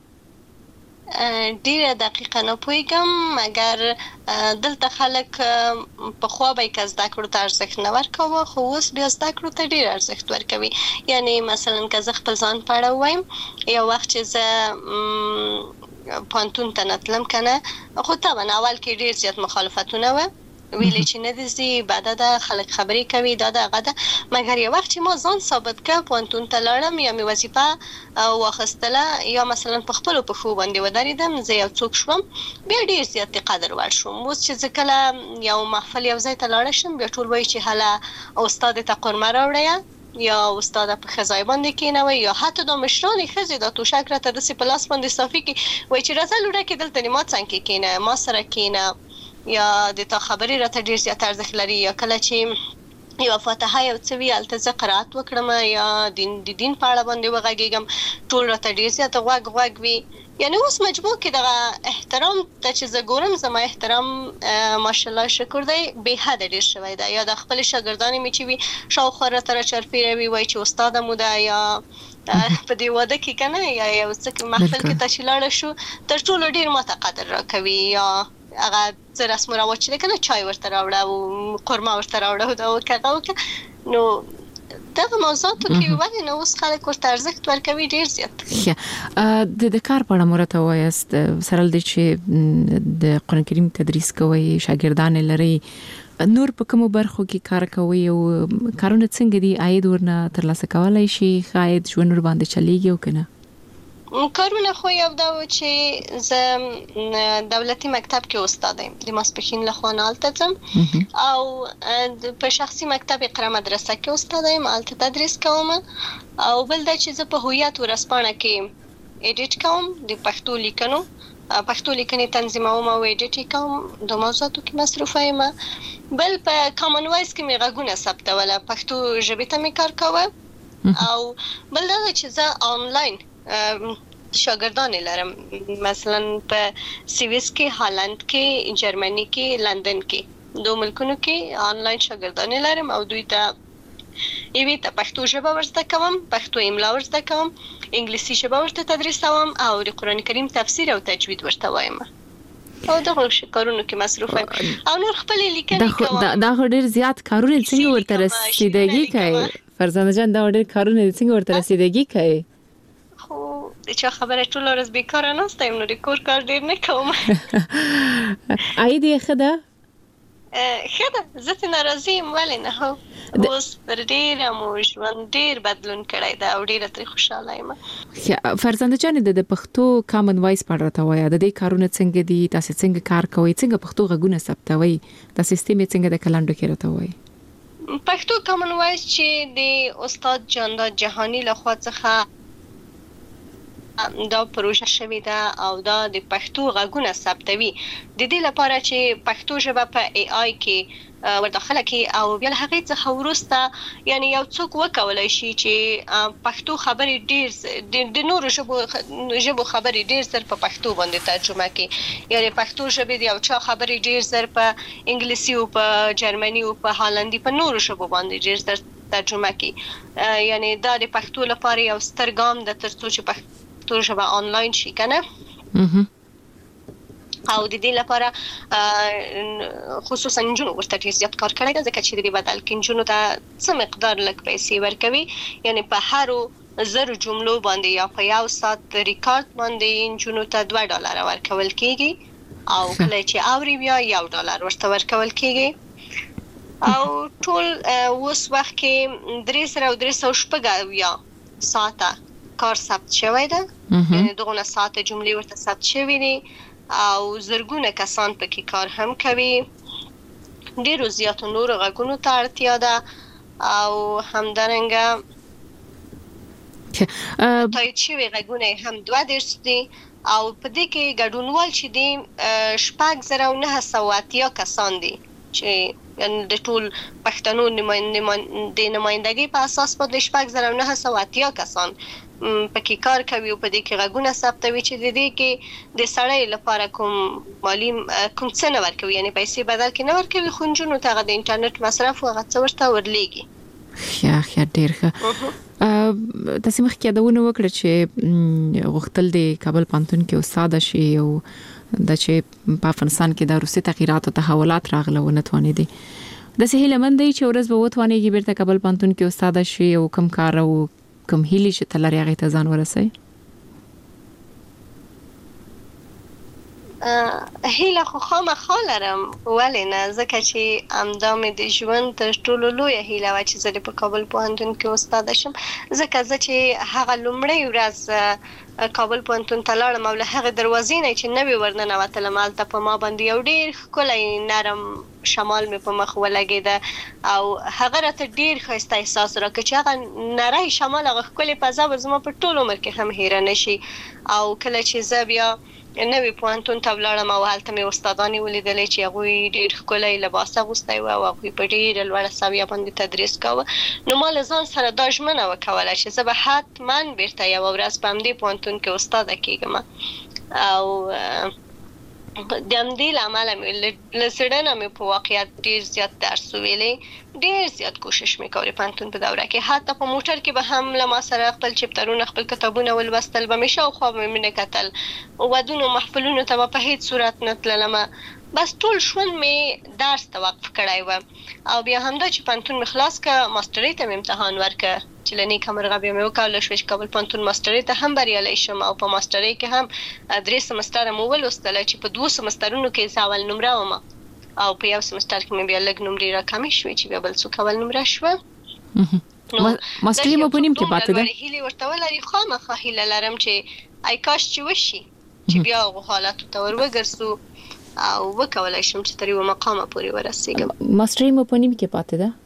ډیره دقیقه نه پوهیږم مګر دلته خلک په خوا به که زده کړو ته ارزښت نه ورکوه، خو اوس بیا زده کړو ته ډیر ارزښت ورکوي. یعنی مثلا که زه خپل ځان په اړه ووایم، یو وخت چې زه پانتون ته نه تلم کنه، خو طبعا اول کې ډیر زیات مخالفتونه وه، ویلې چې نه دي زی بعد دا خلک خبرې کوي دا دغه ده، مګر یو وخت چې ما ځان ثابت کړ پانتون ته لاړم یا مې وظیفه واخیستله یا مثلا په خپلو پښو باندې ودرېدم، زه یو څوک شوم، بیا ډیر زیات قدر وړ شوم. اوس چې زه کله یو محفل یو ځای ته لاړه شم بیا ټول وایي چې هله استاد ته قرمه راوړی یا استاد په خزای باندې کېنوي یا حتی دا مشرانې ښځې دا توشک راته داسې په لاس باندې صافي کې وایي چې راځه لوډه کې دلته ما څنګ کې کېنه، ما سره کېنه، یا د تا خبرې راته ډیر زیات ارزښت لري، یا کله چې یو فاتحه یو څه وي هلته زه قرائت وکړم یا دین د دین په اړه باندې وغږېږم، ټول راته ډیر زیات غوږ غوږ وي. یعنی اوس مجبور کې دغه احترام ته چې زه ګورم زما احترام ماشاءالله شکر دی بې حده ډیر شوی دی، یا د خپل شاګردانې مې چې وي شاوخوا راته راچرپېروي وایي چې استاده مو ده، یا په دې واده کې کنه یا یو څه محفل کې ته چې لاړه شو تر ټولو ډیر ماته قدر راکوي، یا هغه څه رسم و رواج چې کنه چای ورته راوړه او قرمه ورته راوړه دا وکړه وکړه. نو دغه موضوعاتو کې ولې نه اوس خلک ورته ارزښت ورکوي ډیر زیات. د د کار په اړه مرته وایست سره د چې د قرآن کریم تدریس کوي شاګردان لري، نور په کومو برخو کې کار کوي او کارونه څنګه دي عاید ورنه ترلاسه کولای شي خاید ژوند ور باندې چلیږي او کنه؟ کارونه خو یو دا و چې زه دولتي مکتب کې استاد یم، د ماسپښین له خوا نه هلته ځم او په شخصي مکتب اقرا مدرسه کې استاد یم، هلته تدریس کوم. او بل دا چې زه په هویت ورځپاڼه کې ایډیټ کوم، د پښتو لیکنو پښتو لیکنې تنظیموم او ایډیټ کوم، د موضوعاتو کې مصروفه یم. بل په کامن وایس کې مې غږونه ثبتوله، پښتو ژبې ته مې کار کوه. او بل دا چې زه آنلاین شاګردان لرم، مثلا په سویس کې، هالند کې، جرمني کې، لندن کې، دوه ملکونو کې آنلاین شاګردان لرم او دوی ته یوې ته پښتو ژبه ورزده کوم، پښتو املا ورزده کوم، انګلیسي ژبه ورته تدریسوم او د قرآن کریم تفسیر او تجوید ورته وایم او دغه کارونو کې مصروف یم او نور خپل لیکنې کوم. دا ډېر زیات کارونه څنګه ورته رسیدګي کوي فرزانه جان؟ دا ډېر کارونه څنګه ورته رسیدګي کوي؟ خو د چا خبره ټول ورځ بیکاره ناسته یم، نو د کور کار ډیر نه کوم. عاید یې ښه ده؟ ښه ده، زه ترې ناراضي یم. ولې نه؟ هو اوس پر ډېره مو ژوند ډېر بدلون کړی ده او ډېره ترې خوشحاله یم. فرزانده جانې د پښتو کامن وایس په اړه راته وایه، د دې کارونه څنګه دي؟ تاسې څنګه کار کوئ؟ څنګه پښتو غږونه ثبتوئ؟ دا سیستم یې څنګه د کلنډو کې راته وایي؟ پښتو کامن وایس چې د استاد جانداد جهانی لخوا څخه دا پروژه شوې ده او دا د پښتو غږونه ثبتوي، د دې لپاره چې پښتو ژبه په ای آی کې ورداخله کې او بیا له هغې څخه وروسته یعنی یو څوک وکولای شي چې پښتو خبرې ډېر د نورو ژبو ژبو خبرې ډېر زر په پښتو باندې ترجمه کړي، یعنی پښتو ژبې د یو چا خبرې ډېر زر په انګلیسي او په جرمني او په هالندي په نورو ژبو باندې ډېر زر ترجمه کړي. یعنی دا د پښتو لپاره یو ستر ګام د ترڅو چې پښتو ژبه آنلاین شي کنه. او د دې لپاره خصوصا جنونو ورته ډیر زیات کار کړی ځکه چې د دې بدل کې جنونو ته څه مقدار لږ پیسې ورکوي. یعنی په هر زر جملو باندې یا په یو سات ریکارډ باندې جنونو ته دوه ډالر ورکول کیږي او کله چې اوري بیا یو ډالر ورته ورکول کیږي. او ټول اوس وخت کې درې سره او درې سوه شپږ یا ساعته کار ثبت شوی ده. یعنی دغه ساعته جملې ورته ثبت شوی دي او زرګونه کسان پکې کار هم کوي. ډیرو زیاتو نور غږونو ته اړتیا ده او همدارنګه تایید شوی غږونه هم دوه دېرش دي او په دې کې ګډونوال چې دي شپږ زره او نهه سوه اتیا کسان دي چې یعنی د ټول پښتنو د نمائندګۍ په اساس باندې شپږ زره او نهه سوه اتیا کسان پکې کار کوي او په دې کې غږونه ثبتوي چې د دې کې د سړی لپاره کوم مالی کوم څه نه ورکوي. یعنی پیسې بدل کې نه ورکوي خو نجونو ته د انټرنیټ مصرف او هغه څه ورته ورلیږي. ښه ښه ډېر ښه. تاسو مخکې یادونه وکړه چې غوښتل د کابل پوهنتون کې استاد شي او د چې په افغانستان کې د روسي تغیرات او تحولات راغله ونه توانېدي. د سهیل مند دی چې ورځ به وتوانېږي بیرته کابل پوهنتون کې استاد شي او کوم کار او کوم هیلې چې تلری هغه ته ځان ورسوي؟ هیله خو خامخا لرم ولې نه ځکه چې همدا مې د ژوند تر ټولو لویه هیله وه چې زه د په کابل پوهنتون کې استاده شم. ځکه زه چې هغه لومړۍ ورځ کابل پوهنتون ته لاړم او له هغې دروازې نه چې نوې ورننوتلم هلته په ما باندې یو ډېر ښکلی نرم شمال مې په مخ ولګېده او هغه راته ډېر ښایسته احساس راکړ چې هغه نری شمال هغه ښکلې فضا به زما په ټول عمر کې هم هیره نه شي. او کله چې زه بیا نوې پوهنتون ته ولاړم او هلته مې استادانې ولیدلې چې هغوی ډېر ښکلی لباس اغوستی و او هغوی په ډېره لوړه سویه باندې تدریس کاوه. نو ما له ځان سره دا ژمنه وکوله چې زه به حتما بیرته یوه ورځ په همدې پوهنتون کې استاده کېږم. او د همدې له امله مې له زړه نه مې په واقعیت ډېر زیات درس ویلی، ډېر زیات کوشش مې کولې پوهنتون په دوره کې. حتی په موټر کې به هم له ما سره خپل چپترونه خپل کتابونه ولوستل به مې شاوخوا به مې نه کتل، ودونو محفلونو ته به په هېڅ صورت نه تللمه. بس ټول ژوند مې درس ته وقف کړی و. او بیا همدا چې پوهنتون مې خلاص که ماسټرۍ ته مې امتحان ورکړه چې له نیکه مرغه بیا مې وکولی شوه چې کابل پوهنتون ماسټرۍ ته هم بریالی شم. او په ماسټرۍ کې هم درې سمستره مو ولوستله چې په دوو سمسترونو کې زه اول نمره ومه او په یو سمستر کې مې بیا لږ نمرې راکمې شوې چې بیا بل څوک اول نمره شوه. ماسټرۍ مو په نیم کې پاتې ده؟ هیلې ورته ولري خامخا هیله لرم چې ای کاش چې وشي چې بیا هغو حالاتو ته ور وګرځو او وکولای شم چې تر یو مقامه پورې ورسېږم. ماسټرۍ مو په نیم کې پاتې ده؟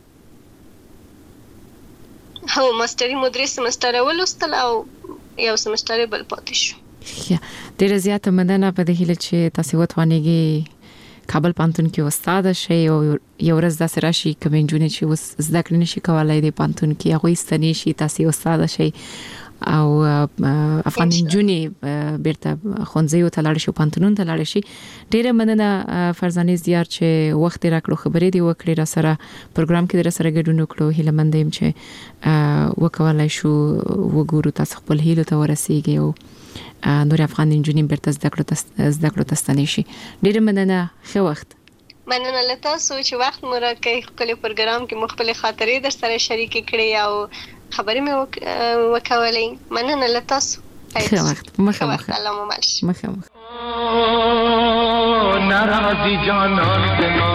هو ماسټرۍ مو درې سمستره ولوستل او یو سمستر بل پاتې شو. ډېره زیاته مننه په دې هیله چې تاسو وتوانېږئ کابل پوهنتون کې استاد شئ او یو ورځ داسې راشي کوم نجونې چې اوس زده کړې نشي کولای د پوهنتون کې هغوی ستنې شي تاسو استاد شئ او افغان نجونې بیرته ښوونځیو ته لاړې شي پوهنتونونو ته لاړې شي. ډېره مننه فرزانې زیار چې وخت یې راکړو خبرې دې وکړې را سره پروګرام کې در سره ګډون وکړو. هیله مند یم چې وکولای شو وګورو تاسو خپل هیلو ته ورسېږئ او نور افغان نجونې بیرته زده کړو ته ستنې شي. ډېره مننه، ښه وخت. مننه له تاسو چې وخت مو راکړی، ښکلی پروګرام کې مو خپلې خاطرې در سره شریکې کړې او خبرې مې وکولې. مننه له تاسو. ښه وخت. مخه مخه. الله مو مل شي. مخه مخه. ناراضی جانان ما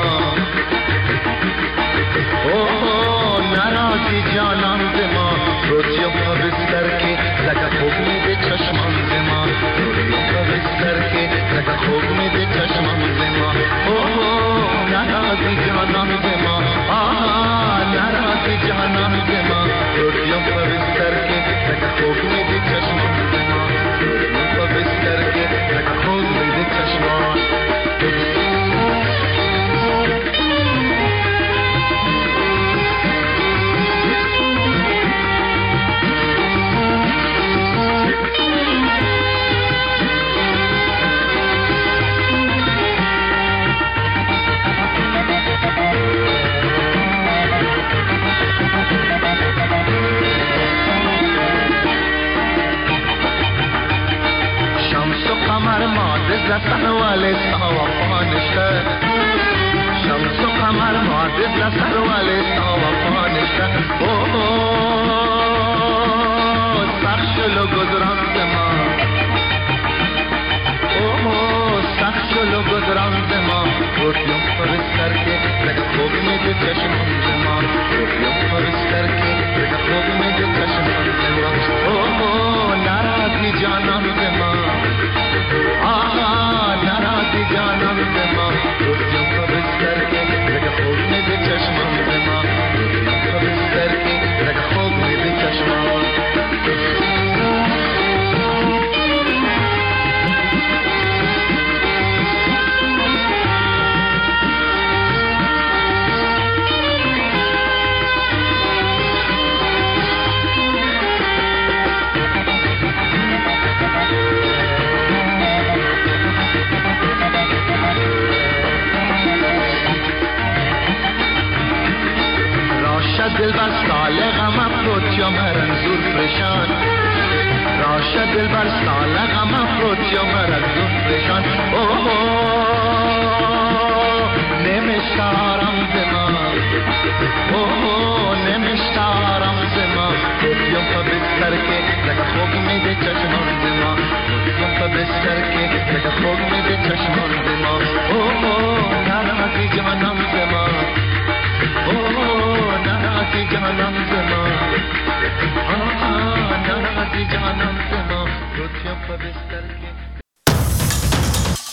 او ناراضی جانان ما روزی په بستر کې لکه خوب مې د چشمان ما روزی په بستر کې لکه خوب مې د چشمان ما او ناراضی جانان ما آه ناراضی جانان ما روزی په بستر کې لکه خوب مې د چشمان ما روزی په بستر کې لکه خوب مې د چشمان معدز لسن ولی سوا پانشته شمس و قمر معدز لسن ولی سوا پانشته اوه سخشلو گذراند ما اوه سخشلو گذراند ما روشیم پرستر که لگه خوب میده چشماند ما روشیم پرستر که لگه خوب میده چشماند ما اوه نرازی جاناند ما آها نرازی جاناند ما روشیم پرستر که لگه خوب میده چشماند ما روشیم پرستر که لگه خوب میده چشماند دل بر سال غم افروت یا مرنزور پریشان راشد دل بر سال غم افروت یا مرنزور پریشان